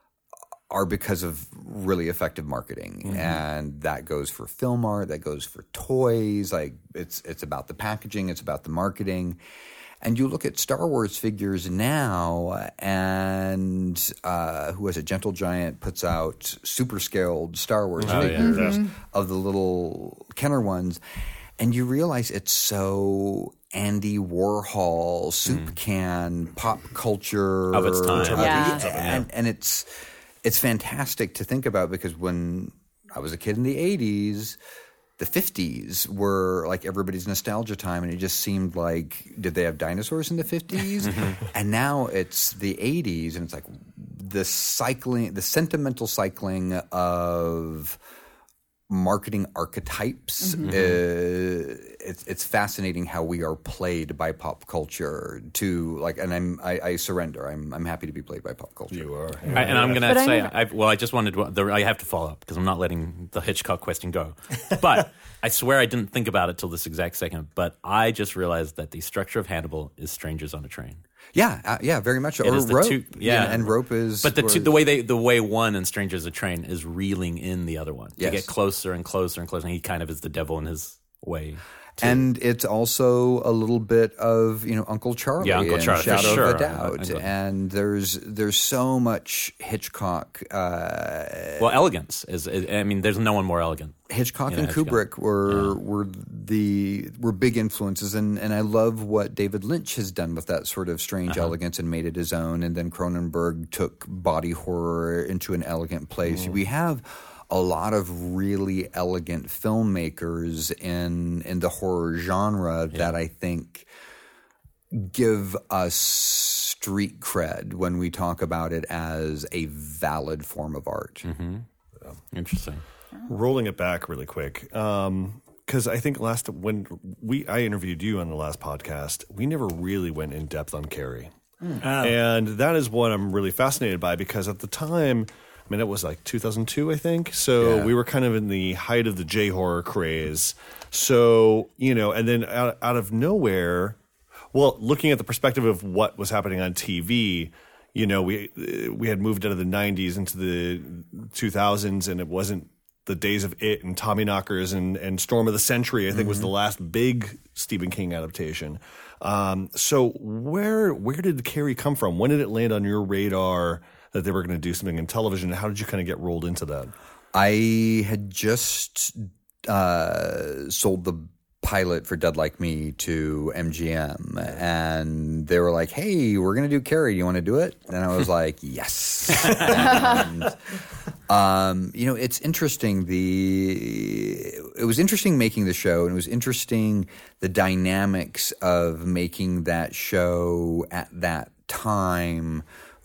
are because of really effective marketing, Mm-hmm. and that goes for film art. That goes for toys. Like it's it's about the packaging. It's about the marketing. And you look at Star Wars figures now, and uh, who was it? Gentle Giant puts out super scaled Star Wars Oh, yeah. figures Mhm. of the little Kenner ones, and you realize it's so Andy Warhol, soup can, pop culture Of its time. Yeah. and, and it's it's fantastic to think about, because when I was a kid in the eighties, the fifties were like everybody's nostalgia time, and it just seemed like, did they have dinosaurs in the fifties? And now it's the eighties, and it's like the cycling, the sentimental cycling of marketing archetypes. Mm-hmm. Uh, it's it's fascinating how we are played by pop culture. To like, and I'm I, I surrender. I'm I'm happy to be played by pop culture. You are. I, and I'm going But to I say, never- I, well, I just wanted to, the, I have to follow up because I'm not letting the Hitchcock question go. But I swear I didn't think about it till this exact second. But I just realized that the structure of Hannibal is Strangers on a Train. Yeah, uh, yeah, very much. It Or is the Rope. two- yeah. and Rope is. But the two, was- the way they the way one in Strangers on a Train is reeling in the other one. Yes. They get closer and closer and closer, and he kind of is the devil in his way. too. And it's also a little bit of, you know, Uncle Charlie Yeah, Uncle and Charlie, for Shadow sure. of a I- Doubt. I- and there's there's so much Hitchcock. Uh, Well, elegance is, I mean, there's no one more elegant. Hitchcock You know, and Hitchcock. Kubrick were were the were big influences, and, and I love what David Lynch has done with that sort of strange Uh-huh. elegance and made it his own. And then Cronenberg took body horror into an elegant place. Mm. We have a lot of really elegant filmmakers in in the horror genre that I think give us street cred when we talk about it as a valid form of art. Mm-hmm. Interesting. Rolling it back really quick, because I think last when we I interviewed you on the last podcast, we never really went in depth on Carrie, and that is what I'm really fascinated by, because at the time, I mean, it was like two thousand two, I think. So Yeah. we were kind of in the height of the J horror craze. So you know, and then out, out of nowhere, well, looking at the perspective of what was happening on T V. You know, we we had moved out of the nineties into the two thousands, and it wasn't the days of It and Tommyknockers and, and Storm of the Century, I think, was the last big Stephen King adaptation. Um, so where where did Carrie come from? When did it land on your radar that they were going to do something in television? How did you kind of get rolled into that? I had just uh, sold the pilot for Dead Like Me to M G M, and they were like, "Hey, we're going to do Carrie. Do you want to do it?" And I was like, "Yes." And, um, you know, it's interesting. The it was interesting making the show, and it was interesting the dynamics of making that show at that time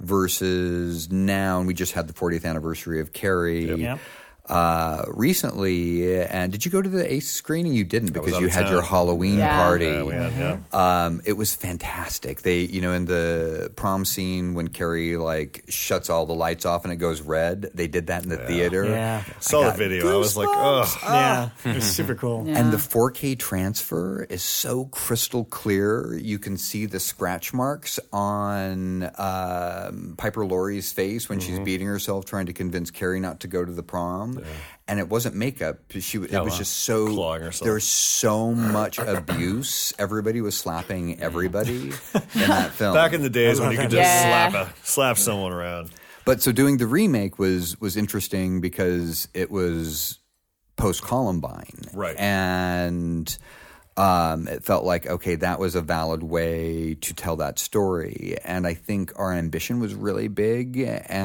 versus now. And we just had the fortieth anniversary of Carrie. Yep. Uh, recently, and did you go to the Ace screening? You didn't was because out you of had town. your Halloween Yeah. party. Yeah, we had, yeah. Um, it was fantastic. They, you know, in the prom scene when Carrie like shuts all the lights off and it goes red, they did that in the theater. Yeah. Saw I the got video. I was like, goosebumps. ugh. Yeah, it was super cool. Yeah. And the four K transfer is so crystal clear. You can see the scratch marks on um, Piper Laurie's face when she's beating herself trying to convince Carrie not to go to the prom. And it wasn't makeup. She it Oh, was wow. just so Clawing herself. there was so much abuse. Everybody was slapping everybody in that film. Back in the days when you could just Yeah. slap a, slap someone around. But so doing the remake was was interesting because it was post Columbine, Right. And um, it felt like okay, that was a valid way to tell that story. And I think our ambition was really big,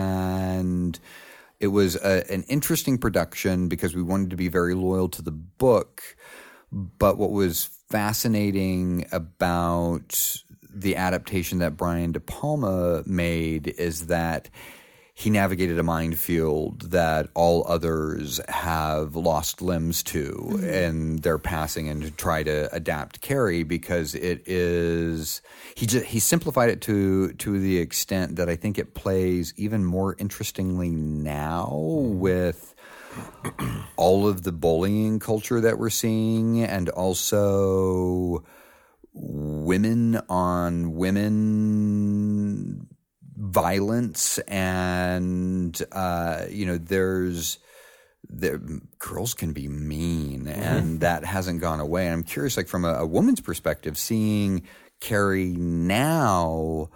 and it was a, an interesting production because we wanted to be very loyal to the book. But what was fascinating about the adaptation that Brian De Palma made is that he navigated a minefield that all others have lost limbs to in their passing, and to try to adapt Carrie because it is he just, he simplified it to to the extent that I think it plays even more interestingly now with all of the bullying culture that we're seeing, and also women on women violence, and uh, you know, there's there, girls can be mean, and that hasn't gone away. And I'm curious, like from a, a woman's perspective, seeing Carrie now,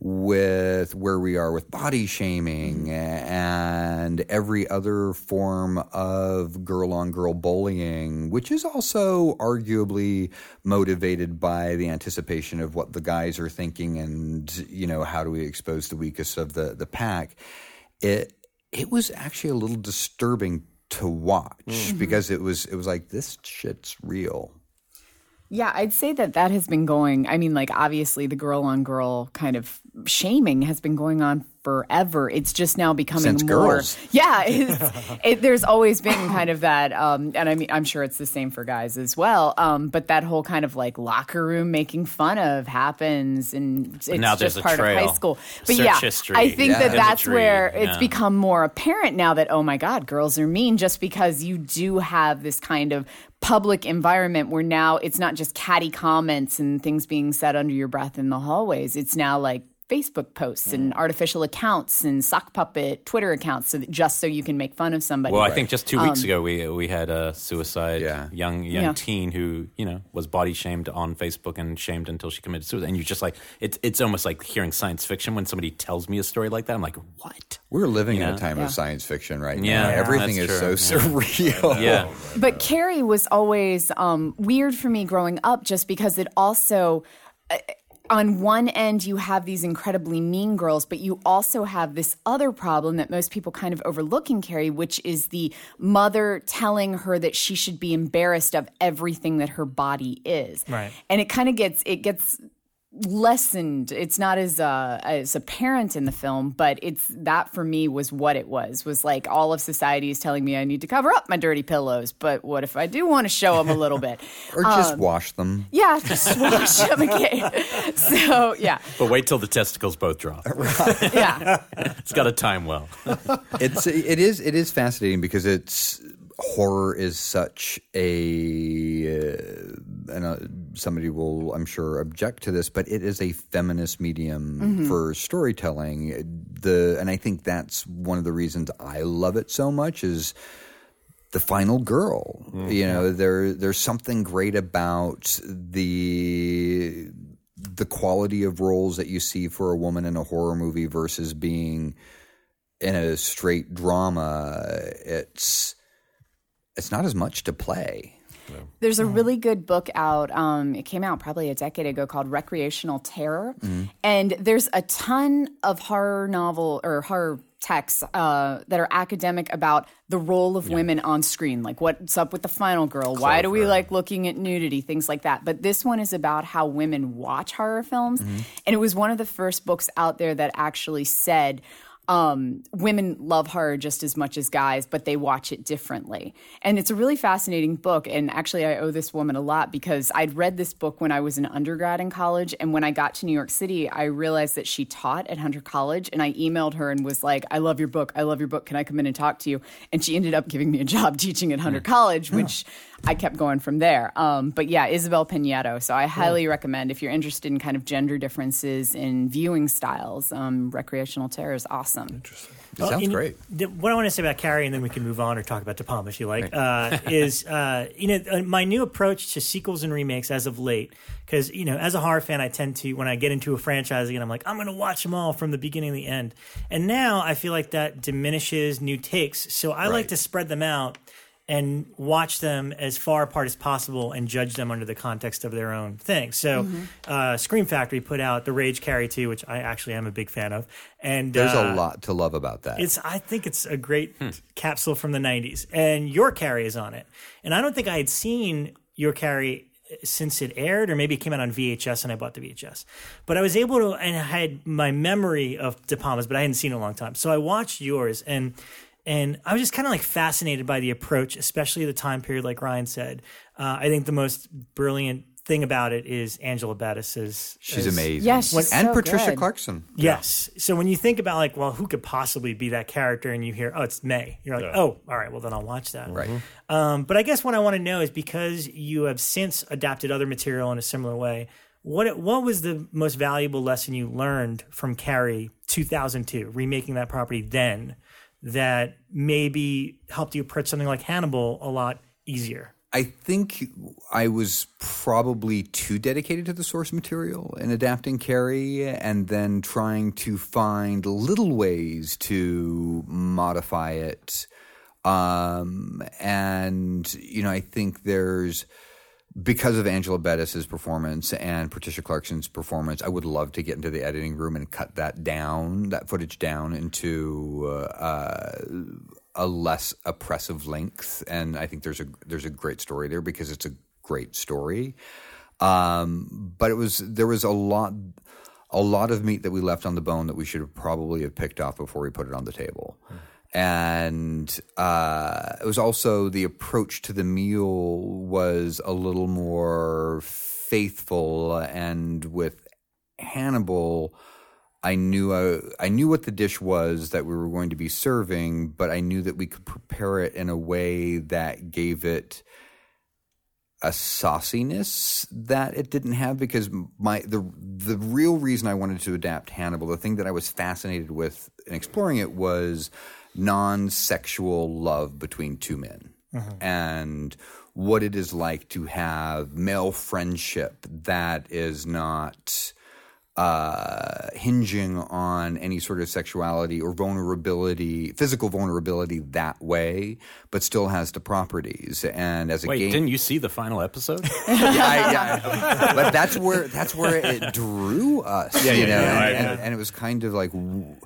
with where we are with body shaming and every other form of girl-on-girl bullying, which is also arguably motivated by the anticipation of what the guys are thinking and, you know, how do we expose the weakest of the, the pack. It it was actually a little disturbing to watch mm-hmm. because it was it was like, this shit's real. Yeah, I'd say that that has been going, I mean, like, obviously the girl-on-girl kind of shaming has been going on forever. It's just now becoming Since more. Girls. Yeah, it's, it, there's always been kind of that, um, and I mean, I'm sure it's the same for guys as well, um, but that whole kind of like locker room making fun of happens, and it's now just there's a part trail. of high school. But Search yeah, history, I think yeah. that that's imagery, where yeah. it's become more apparent now that, oh my God, girls are mean, just because you do have this kind of public environment where now it's not just catty comments and things being said under your breath in the hallways. It's now like Facebook posts and artificial accounts and sock puppet Twitter accounts, so that just so you can make fun of somebody. Well, I think just two weeks Um, ago we we had a suicide Yeah. young young Yeah. teen who, you know, was body shamed on Facebook and shamed until she committed suicide. And you just like it's it's almost like hearing science fiction when somebody tells me a story like that. I'm like, what? We're living in Yeah. a time Yeah. of science fiction right now. Yeah, Everything that's is so true. surreal. Yeah. But Carrie was always um, weird for me growing up, just because it also, uh, on one end, you have these incredibly mean girls, but you also have this other problem that most people kind of overlook in Carrie, which is the mother telling her that she should be embarrassed of everything that her body is. Right. And it kind of gets, it gets lessened. It's not as uh, as apparent in the film, but it's that for me was what it was. Was like all of society is telling me I need to cover up my dirty pillows, but what if I do want to show them a little bit? Or just Um, wash them. Yeah, just wash them again. So yeah, But wait till the testicles both drop. yeah. It's got to time well. It's it is it is fascinating because it's horror is such a uh, and uh, somebody will I'm sure object to this, but it is a feminist medium Mm-hmm. for storytelling. The and I think that's one of the reasons I love it so much is the final girl. Mm-hmm. You know, there there's something great about the the quality of roles that you see for a woman in a horror movie versus being in a straight drama. It's it's not as much to play. There's a really good book out. Um, it came out probably a decade ago called Recreational Terror. And there's a ton of horror novel or horror texts uh, that are academic about the role of women on screen. Like what's up with the final girl? Why do we Clover. like looking at nudity? Things like that. But this one is about how women watch horror films. And it was one of the first books out there that actually said, Um, women love horror just as much as guys, but they watch it differently. And it's a really fascinating book. And actually, I owe this woman a lot because I'd read this book when I was an undergrad in college. And when I got to New York City, I realized that she taught at Hunter College. And I emailed her and was like, I love your book. I love your book. Can I come in and talk to you? And she ended up giving me a job teaching at Hunter College, which I kept going from there. Um, but yeah, Isabel Pinedo. So I highly recommend if you're interested in kind of gender differences in viewing styles, um, Recreational Terror is awesome. It Well, sounds you know, great. the- what I want to say about Carrie, and then we can move on or talk about De Palma if you like, uh, is uh, you know uh, my new approach to sequels and remakes as of late. Because you know, as a horror fan, I tend to when I get into a franchise again, I'm like, I'm going to watch them all from the beginning to the end. And now I feel like that diminishes new takes. So I like Right. to spread them out and watch them as far apart as possible and judge them under the context of their own thing. So uh, Scream Factory put out The Rage Carrie two, which I actually am a big fan of. And There's uh, a lot to love about that. It's I think it's a great capsule from the nineties. And Your Carrie is on it. And I don't think I had seen Your Carrie since it aired, or maybe it came out on V H S and I bought the V H S. But I was able to, and I had my memory of De Palma's, but I hadn't seen it in a long time. So I watched yours, and And I was just kind of like fascinated by the approach, especially the time period, like Ryan said. Uh, I think the most brilliant thing about it is Angela Bettis's. She's as- amazing. Yeah, she's and so Patricia good. Clarkson. Yes. So when you think about like, well, who could possibly be that character, and you hear, oh, it's May, you're like, Yeah. oh, all right, well then I'll watch that. Right. Um, but I guess what I want to know is because you have since adapted other material in a similar way. What what was the most valuable lesson you learned from Carrie two thousand two, remaking that property then, that maybe helped you approach something like Hannibal a lot easier? I think I was probably too dedicated to the source material in adapting Carrie, and then trying to find little ways to modify it. Um, and, you know, I think there's, because of Angela Bettis's performance and Patricia Clarkson's performance, I would love to get into the editing room and cut that down, that footage down into uh, a less oppressive length. And I think there's a there's a great story there because it's a great story. Um, but it was there was a lot a lot of meat that we left on the bone that we should have probably have picked off before we put it on the table. Mm. And uh, it was also the approach to the meal was a little more faithful. And with Hannibal, I knew uh, I knew what the dish was that we were going to be serving, but I knew that we could prepare it in a way that gave it a sauciness that it didn't have. Because my the the real reason I wanted to adapt Hannibal, the thing that I was fascinated with in exploring it, was non-sexual love between two men, uh-huh. and what it is like to have male friendship that is not uh, hinging on any sort of sexuality or vulnerability, physical vulnerability that way, but still has the properties. And as a Wait, game, didn't you see the final episode? yeah, I, yeah, but that's where that's where it drew us, yeah, you know, yeah, and, and, and it was kind of like.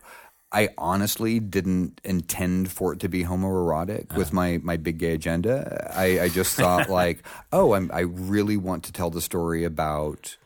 I honestly didn't intend for it to be homoerotic uh-huh. with my, my big gay agenda. I, I just thought like, oh, I'm, I really want to tell the story about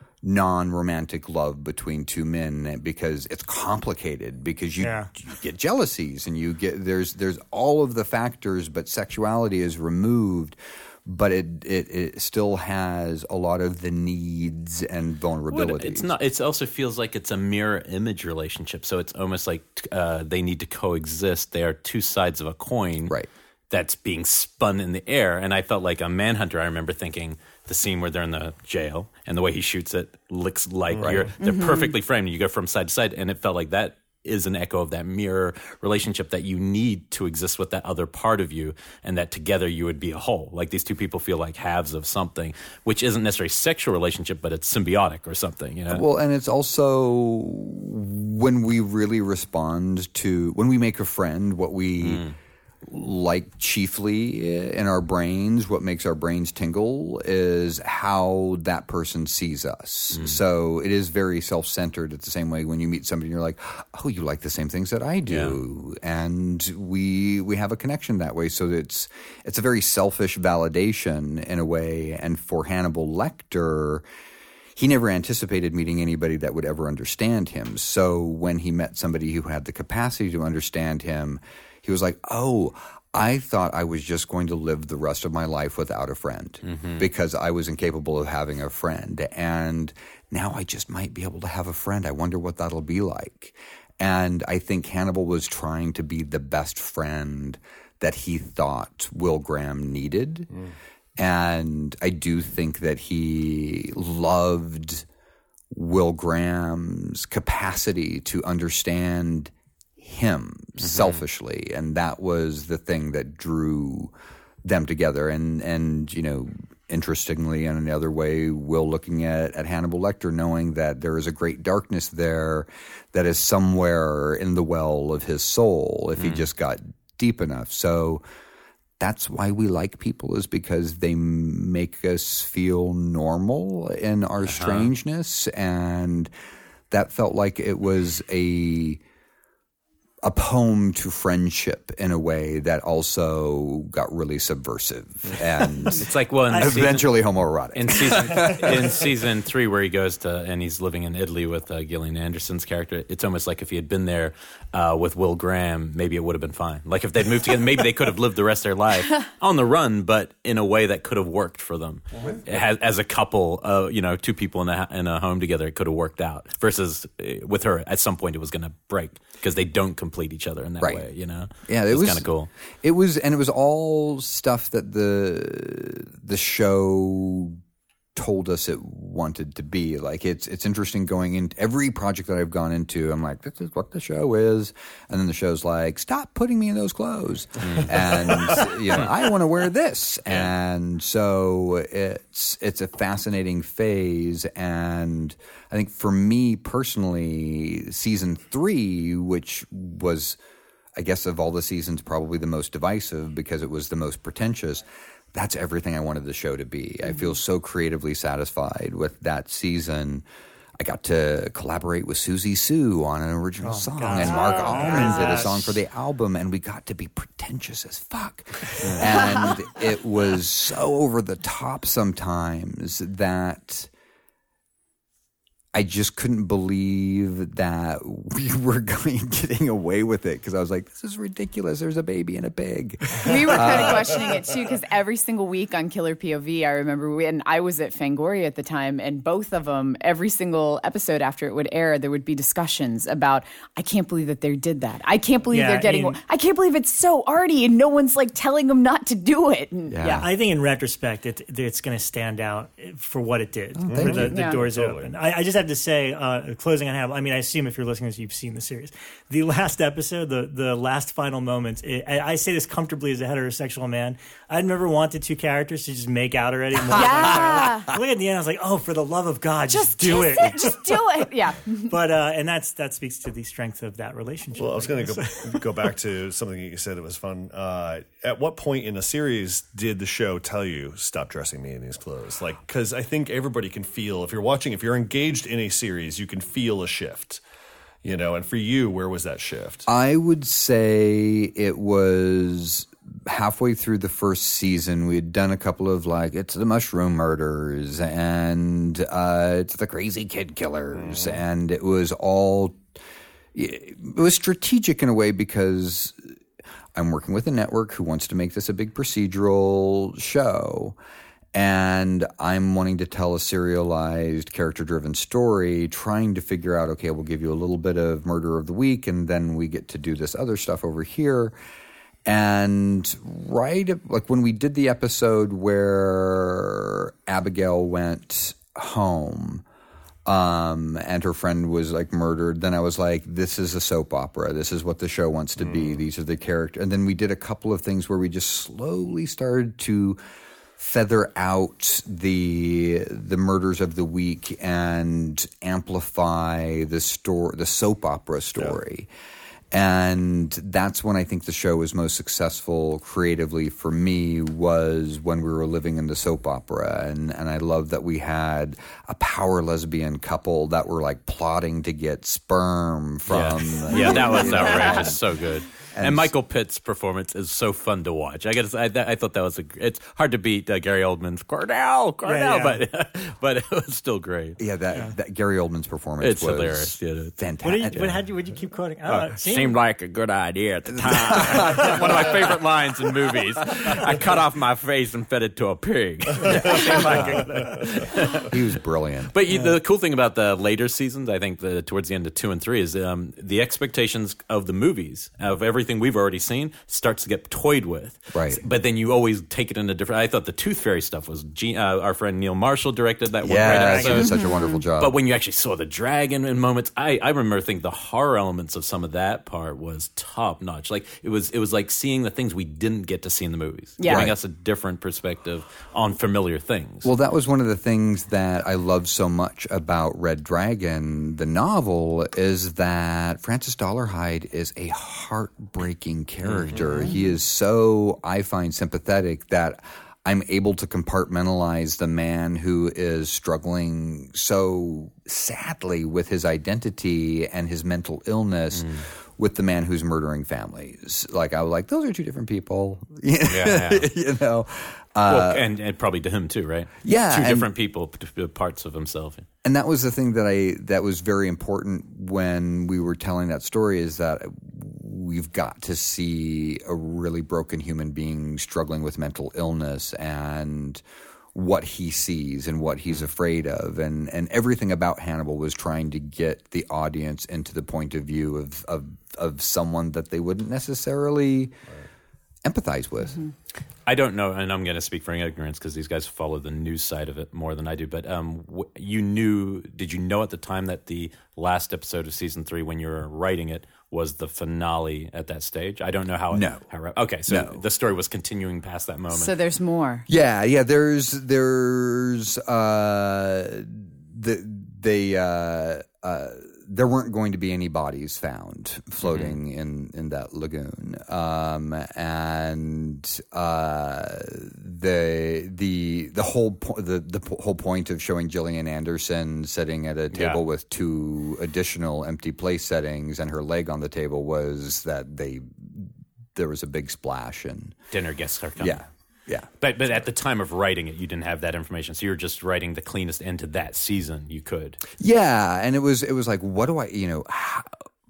non-romantic love between two men because it's complicated because you, yeah. you get jealousies and you get there's there's all of the factors, but sexuality is removed. But it, it it still has a lot of the needs and vulnerabilities. Well, it's not. It also feels like it's a mirror image relationship. So it's almost like uh, they need to coexist. They are two sides of a coin, right? That's being spun in the air. And I felt like a Manhunter. I remember thinking the scene where they're in the jail and the way he shoots it looks like right. you're, they're mm-hmm. perfectly framed. You go from side to side, and it felt like that is an echo of that mirror relationship that you need to exist with that other part of you, and that together you would be a whole. Like these two people feel like halves of something, which isn't necessarily a sexual relationship, but it's symbiotic or something, you know? Well, and it's also when we really respond to, when we make a friend, what we mm. like chiefly in our brains, what makes our brains tingle is how that person sees us. Mm. So it is very self-centered. It's the same way when you meet somebody and you're like, oh, you like the same things that I do. Yeah. And we we have a connection that way. So it's it's a very selfish validation in a way. And for Hannibal Lecter, he never anticipated meeting anybody that would ever understand him. So when he met somebody who had the capacity to understand him, he was like, oh, I thought I was just going to live the rest of my life without a friend mm-hmm. because I was incapable of having a friend. And now I just might be able to have a friend. I wonder what that'll be like. And I think Hannibal was trying to be the best friend that he thought Will Graham needed. Mm. And I do think that he loved Will Graham's capacity to understand him mm-hmm. selfishly, and that was the thing that drew them together. And and you know, interestingly, in another way, Will looking at, at Hannibal Lecter, knowing that there is a great darkness there that is somewhere in the well of his soul if mm. he just got deep enough. So that's why we like people, is because they make us feel normal in our uh-huh. strangeness, and that felt like it was a a poem to friendship in a way that also got really subversive and it's like well, in eventually season, homoerotic. In season in season three, where he goes to and he's living in Italy with uh, Gillian Anderson's character, it's almost like if he had been there uh, with Will Graham, maybe it would have been fine. Like if they'd moved together, maybe they could have lived the rest of their life on the run, but in a way that could have worked for them as, as a couple. Uh, you know, two people in a in a home together, it could have worked out. Versus uh, with her, at some point, it was going to break because they don't complete each other in that right. way, you know? Yeah, it was kind of cool. It was, and it was all stuff that the the show told us it wanted to be. Like it's it's interesting going in every project that I've gone into. I'm like, this is what the show is, and then the show's like, stop putting me in those clothes, and you know, I want to wear this, and so it's it's a fascinating phase. And I think for me personally, season three, which was, I guess, of all the seasons, probably the most divisive because it was the most pretentious. That's everything I wanted the show to be. Mm-hmm. I feel so creatively satisfied with that season. I got to collaborate with Susie Sue on an original oh, song, God. and Mark Allman did a song for the album, and we got to be pretentious as fuck. And it was so over the top sometimes that I just couldn't believe that we were going getting away with it because I was like, this is ridiculous. There's a baby and a pig. We were kind of uh, questioning it too because every single week on Killer P O V, I remember, we, and I was at Fangoria at the time, and both of them, every single episode after it would air, there would be discussions about, I can't believe that they did that. I can't believe yeah, they're getting, I, mean, I can't believe it's so arty and no one's like telling them not to do it. And, yeah. yeah, I think in retrospect, it, it's going to stand out for what it did. Oh, for the, the yeah. doors totally. open. I, I just have to say, uh, closing on Hannibal, I mean, I assume if you're listening to this, you've seen the series. The last episode, the the last final moments, it, I, I say this comfortably as a heterosexual man, I'd never wanted two characters to just make out already. Yeah. Look at the end, I was like, oh, for the love of God, just, just do it. it. Just do it. Yeah. But, uh, and that's that speaks to the strength of that relationship. Well, I was going to go, go back to something you said that was fun. Uh, at what point in a series did the show tell you, stop dressing me in these clothes? Like, because I think everybody can feel, if you're watching, if you're engaged in a series, you can feel a shift, you know, and for you, where was that shift? I would say it was halfway through the first season. We had done a couple of like, it's the mushroom murders and uh, it's the crazy kid killers. Mm-hmm. And it was all, it was strategic in a way because I'm working with a network who wants to make this a big procedural show. And I'm wanting to tell a serialized, character-driven story, trying to figure out, okay, we'll give you a little bit of Murder of the Week, and then we get to do this other stuff over here. And right, like when we did the episode where Abigail went home um, and her friend was like murdered, then I was like, this is a soap opera. This is what the show wants to mm. be. These are the characters. And then we did a couple of things where we just slowly started to feather out the the murders of the week and amplify the story, the soap opera story. Yeah. And that's when I think the show was most successful creatively for me, was when we were living in the soap opera. And, and I love that we had a power lesbian couple that were like plotting to get sperm from. Yeah, yeah that was outrageous. So good. And, and Michael Pitt's performance is so fun to watch. I guess I, I thought that was a. It's hard to beat uh, Gary Oldman's Cordell, Cordell, yeah, yeah. but but it was still great. Yeah, that, yeah. that Gary Oldman's performance it's was hilarious. Yeah, fantastic. What did you, what, how'd you, would you keep quoting? Uh, seemed, seemed like a good idea at the time. One of my favorite lines in movies. I cut off my face and fed it to a pig. Seemed like a, he was brilliant. But you, the cool thing about the later seasons, I think, the, towards the end of two and three, is um, the expectations of the movies, of everything we've already seen, starts to get toyed with. Right. But then you always take it in a different. I thought the Tooth Fairy stuff was G, uh, our friend Neil Marshall directed that. Yeah, one right he did such a wonderful job. But when you actually saw the dragon in moments, I, I remember thinking the horror elements of some of that part was top notch. Like it was it was like seeing the things we didn't get to see in the movies, yeah. giving right. us a different perspective on familiar things. Well, that was one of the things that I loved so much about Red Dragon, the novel, is that Francis Dollarhide is a heartbreaking character. Mm-hmm. He is so, I find, sympathetic that I'm able to compartmentalize the man who is struggling so sadly with his identity and his mental illness mm. with the man who's murdering families. Like, I was like, those are two different people. Yeah, yeah. You know? Uh, well, and, and probably to him too, right? Yeah. Two and, different people, parts of himself. And that was the thing that I that was very important when we were telling that story, is that we've got to see a really broken human being struggling with mental illness and what he sees and what he's afraid of. And, and everything about Hannibal was trying to get the audience into the point of view of, of, of someone that they wouldn't necessarily right. empathize with. Mm-hmm. I don't know, and I'm going to speak for ignorance because these guys follow the news side of it more than I do. But um, w- you knew? Did you know at the time that the last episode of season three, when you were writing it, was the finale at that stage? I don't know how. No. How, okay, so No. the story was continuing past that moment. So there's more. Yeah, yeah. There's there's uh, the they uh, uh, there weren't going to be any bodies found floating Mm-hmm. in, in that lagoon, um, and uh, the the the whole po- the the po- whole point of showing Gillian Anderson sitting at a table Yeah. with two additional empty place settings and her leg on the table was that they there was a big splash and Dinner guests are coming. yeah. Yeah. But but at the time of writing it, you didn't have that information, so you were just writing the cleanest end to that season you could. Yeah, and it was it was like, what do I, you know, how,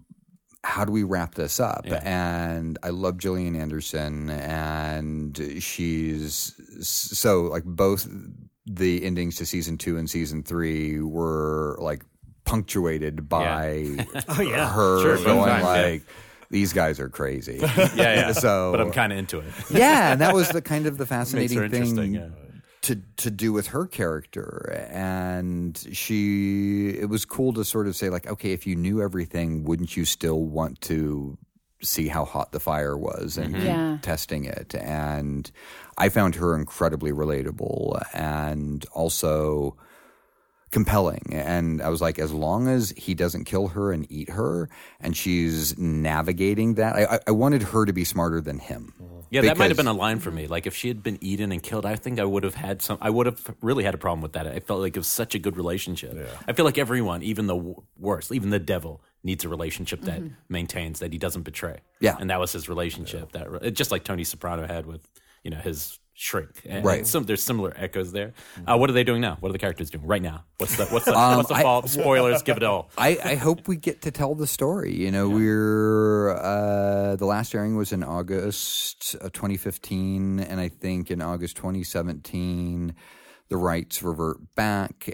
how do we wrap this up? Yeah. And I love Gillian Anderson, and she's so like both the endings to season two and season three were like punctuated by Oh, yeah. her Sure, both going times, yeah. like, these guys are crazy. Yeah, yeah. So- but I'm kind of into it. Yeah, and that was the kind of the Makes her fascinating interesting. thing Yeah. to to do with her character. And she, it was cool to sort of say like, okay, if you knew everything, wouldn't you still want to see how hot the fire was and keep Yeah. testing it? And I found her incredibly relatable and also compelling. And I was like, as long as he doesn't kill her and eat her and she's navigating that, I, I- I wanted her to be smarter than him. Yeah, that might have Because- been a line for me. Like if she had been eaten and killed, I think I would have had some. I would have really had a problem with that. I felt like it was such a good relationship. I feel like everyone, even the w- worst, even the devil, needs a relationship that maintains, that he doesn't betray. Yeah. and that was his relationship. That re- just like Tony Soprano had with you know his shrink. And Right. it's Some there's similar echoes there. Uh, what are they doing now? What are the characters doing right now? What's the what's the Um, what's the I- fault? Spoilers. Give it all. I, I hope we get to tell the story. You know, we're uh, the last airing was in August of twenty fifteen, and I think in August twenty seventeen, the rights revert back.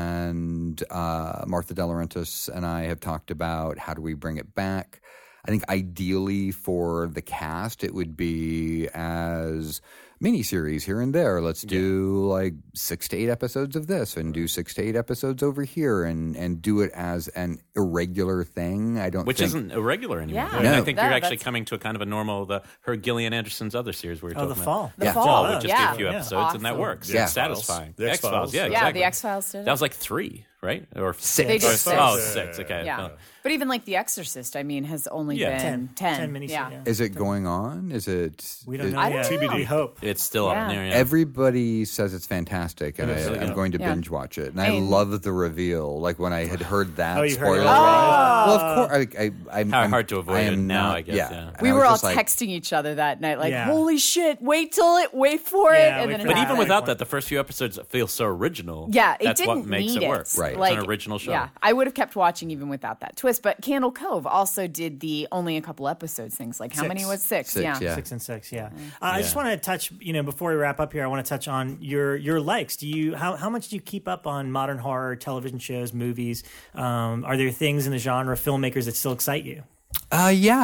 And uh, Martha De Laurentiis and I have talked about how do we bring it back. I think ideally for the cast, it would be as miniseries here and there. Let's do like six to eight episodes of this and do six to eight episodes over here and, and do it as an irregular thing. I don't Which think... isn't irregular anymore. Yeah. I, mean, I No. think That- you're actually that's- coming to a kind of a normal, the her Gillian Anderson's other series we were Oh, talking the about. fall. The Yeah. fall. Fall, with just yeah. a few Yeah. episodes, and that Awesome. works. The It's X-Files. satisfying. The X-Files. yeah, Yeah, exactly. the X-Files did it. That was like three, right? Or Six. They did or- six. Oh, six. Okay. Yeah. Oh. But even like The Exorcist, I mean, has only Yeah. been Ten. ten. Ten miniseries, Yeah. yeah. Is it going on? Is it... We don't is- know I yet. don't know. We hope. It's still up Yeah. there. Yeah. Everybody says it's fantastic, and I, is really I'm good. going to Yeah. binge watch it. And I I mean- love the reveal. Like when I had heard that Oh, you heard spoiler. it? well, of course, I, I, I'm, How I'm- hard to avoid I it am now, not- I guess, Yeah, yeah. And We I was were all just like, texting each other that night, like, Yeah. holy shit, wait till it, wait for it. Yeah, and wait then for it it. But even happened. without that, the first few episodes feel so original. Yeah, it That's didn't what makes need it work. Right. It's Like, an original show. Yeah, I would have kept watching even without that twist. But Candle Cove also did the only a couple episodes things. Like how Six. many was six? Six, yeah. yeah. Six and six, yeah. Uh, I Yeah. just want to touch, you know, before we wrap up here, I want to touch on your your likes. Do you how how much do you keep up on modern horror, television shows, movies? Um, are there things in the genre, filmmakers that still excite you? Uh, yeah,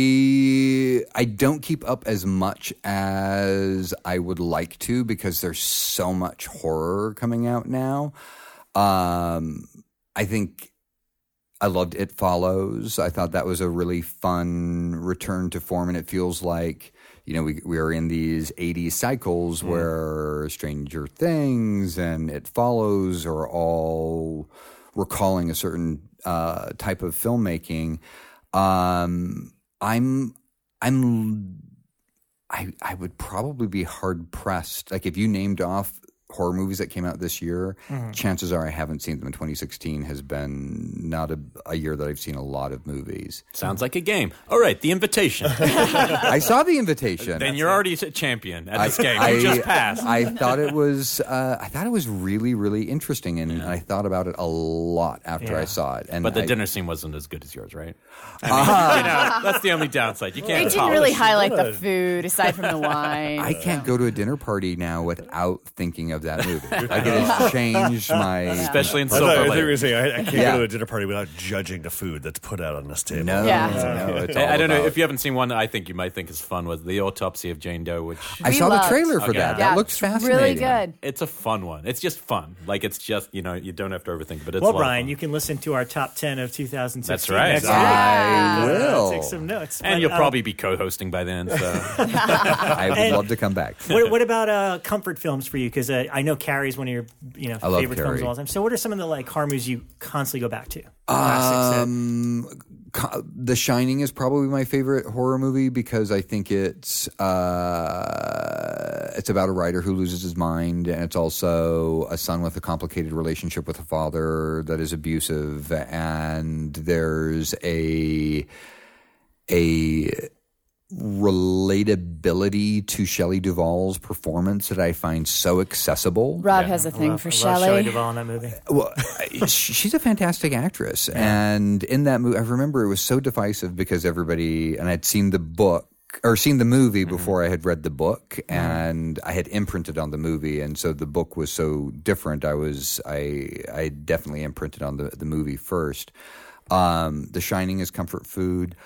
I I don't keep up as much as I would like to because there's so much horror coming out now. Um, I think I loved It Follows. I thought that was a really fun return to form, and it feels like, you know, we we are in these eighties cycles where Stranger Things and It Follows are all recalling a certain uh, type of filmmaking. Um, I'm, I'm, I, I would probably be hard pressed. Like if you named off horror movies that came out this year, chances are I haven't seen them. And twenty sixteen has been not a, a year that I've seen a lot of movies. Sounds like a game. All right, The Invitation. I saw The Invitation. Then you're already a champion at this I, game. I, You just passed. I thought it was. Uh, I thought it was really, really interesting, and I thought about it a lot after Yeah. I saw it. And But the I, dinner scene wasn't as good as yours, right? I mean, you know, that's the only downside. You They can't didn't really polish. highlight the food aside from the wine. I can't go to a dinner party now without thinking of that movie. Like, it has changed my... Especially in I thought, Silver I thought you were Lake. saying I, I can't Yeah. go to a dinner party without judging the food that's put out on this table. No, Yeah. no, it's all I, I don't know about- if you haven't seen one that I think you might think is fun was The Autopsy of Jane Doe, which I We saw the loved- trailer for Okay. that. Yeah, That looks it's fascinating. Really good. it's a fun one. It's just fun. Like it's just you know you don't have to overthink, but it's Well, a lot of Brian, fun. you can listen to our top ten of two thousand sixteen. That's right. next I week. will. Uh, take some notes. and But, you'll uh, probably be co-hosting by then. So I would And- love to come back. what, what about uh, comfort films for you? Because uh, I know Carrie's one of your you know I love favorite films Carrie. of all time. So, what are some of the like horror movies you constantly go back to? Classics that- Um, Co- The Shining is probably my favorite horror movie because I think it's uh, it's about a writer who loses his mind, and it's also a son with a complicated relationship with a father that is abusive, and there's a a relatability to Shelley Duvall's performance that I find so accessible. Rob has a I thing love- for I love Shelley Shelley. Duvall in that movie. Well, I- she's a fantastic actress, and in that movie, I remember it was so divisive because everybody, and I'd seen the book or seen the movie before I had read the book, and I had imprinted on the movie, and so the book was so different. I was, I, I definitely imprinted on the the movie first. Um, The Shining is comfort food.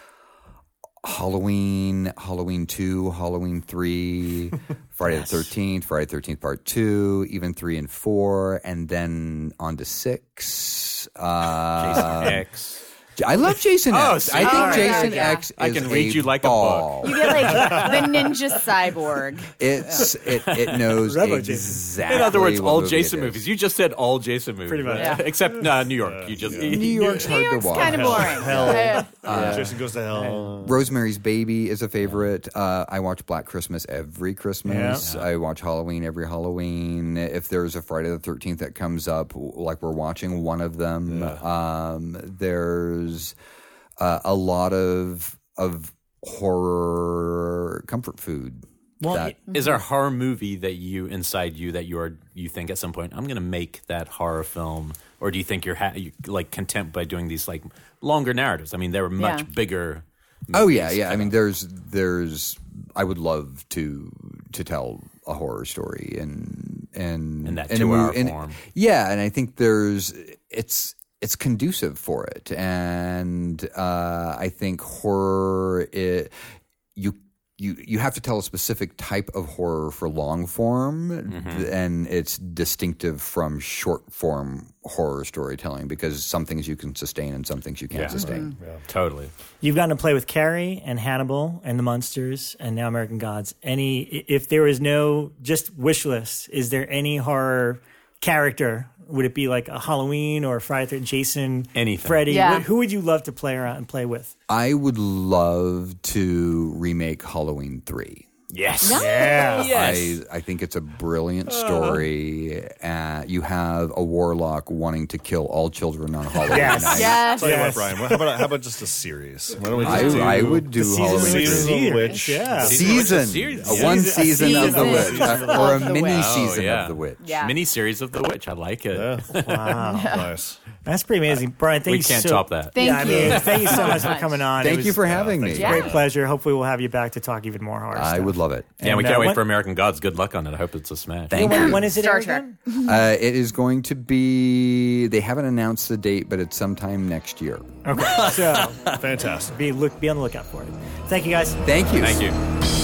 Halloween, Halloween two, Halloween three, Friday the thirteenth, Friday the thirteenth Part two, even three and four, and then on to six. Uh, Jason X. I love Jason Oh, X. see, I think all right, Jason yeah. X is I can read a you like a ball. You get like the ninja cyborg. It's it, it knows Robo Jason. exactly. In other words, what all movie Jason it is. movies. You just said all Jason movies, Pretty much. right? Yeah. Except uh, New York. You just New York's New hard York's to watch. kind of boring. Hell. Yeah. Uh, Jason Goes to Hell. Rosemary's Baby is a favorite. Uh, I watch Black Christmas every Christmas. Yeah. I watch Halloween every Halloween. If there's a Friday the thirteenth that comes up, like we're watching one of them, um, there's uh, a lot of of horror comfort food. Well, that, Is there a horror movie that you inside you that you are you think at some point I'm going to make that horror film, or do you think you're ha- you, like content by doing these like longer narratives? I mean, they're much Yeah. bigger. Oh yeah, movies, yeah. I kind mean, of. there's there's. I would love to to tell a horror story and and In that and a two-hour mo- and- form. Yeah, and I think there's it's it's conducive for it, and uh, I think horror it, you. You you have to tell a specific type of horror for long form, Mm-hmm. and it's distinctive from short form horror storytelling because some things you can sustain and some things you can't Yeah. sustain. Totally. You've gotten to play with Carrie and Hannibal and the Munsters and now American Gods. Any, if there was no just wish list, is there any horror character? Would it be like a Halloween or Friday the thirteenth, Jason, Anything. Freddy? Yeah. Wh- Who would you love to play around and play with? I would love to remake Halloween three. Yes. Yeah. Yes. I, I think it's a brilliant story. Uh, you have a warlock wanting to kill all children on Halloween Yes. night. Yes. Tell you what, Yes. Brian. How about how about just a series? Why don't we just I, do I would do The season Halloween of the Season three. of the Witch. Yeah. Season, Series. a Yeah. one Season- a season of the season witch, of uh, or a the mini witch. season Oh, yeah. of the witch. Yeah. Mini series of The Witch. I like it. Yeah. Wow. Nice. That's pretty amazing. Brian, thank We you can't so top that. Thank yeah, I you. mean, thank you so So much for much. coming on. It Thank was you for having me. a Yeah. great pleasure. Hopefully we'll have you back to talk even more horror I stuff. would love it. Yeah, we And, can't uh, wait when- for American Gods. Good luck on it. I hope it's a smash. Thank When, you. when is it Star air Trek. again? Uh, it is going to be. They haven't announced the date, but it's sometime next year. Okay, so Fantastic. be look be on the lookout for it. Thank you guys. Thank you. Thank you.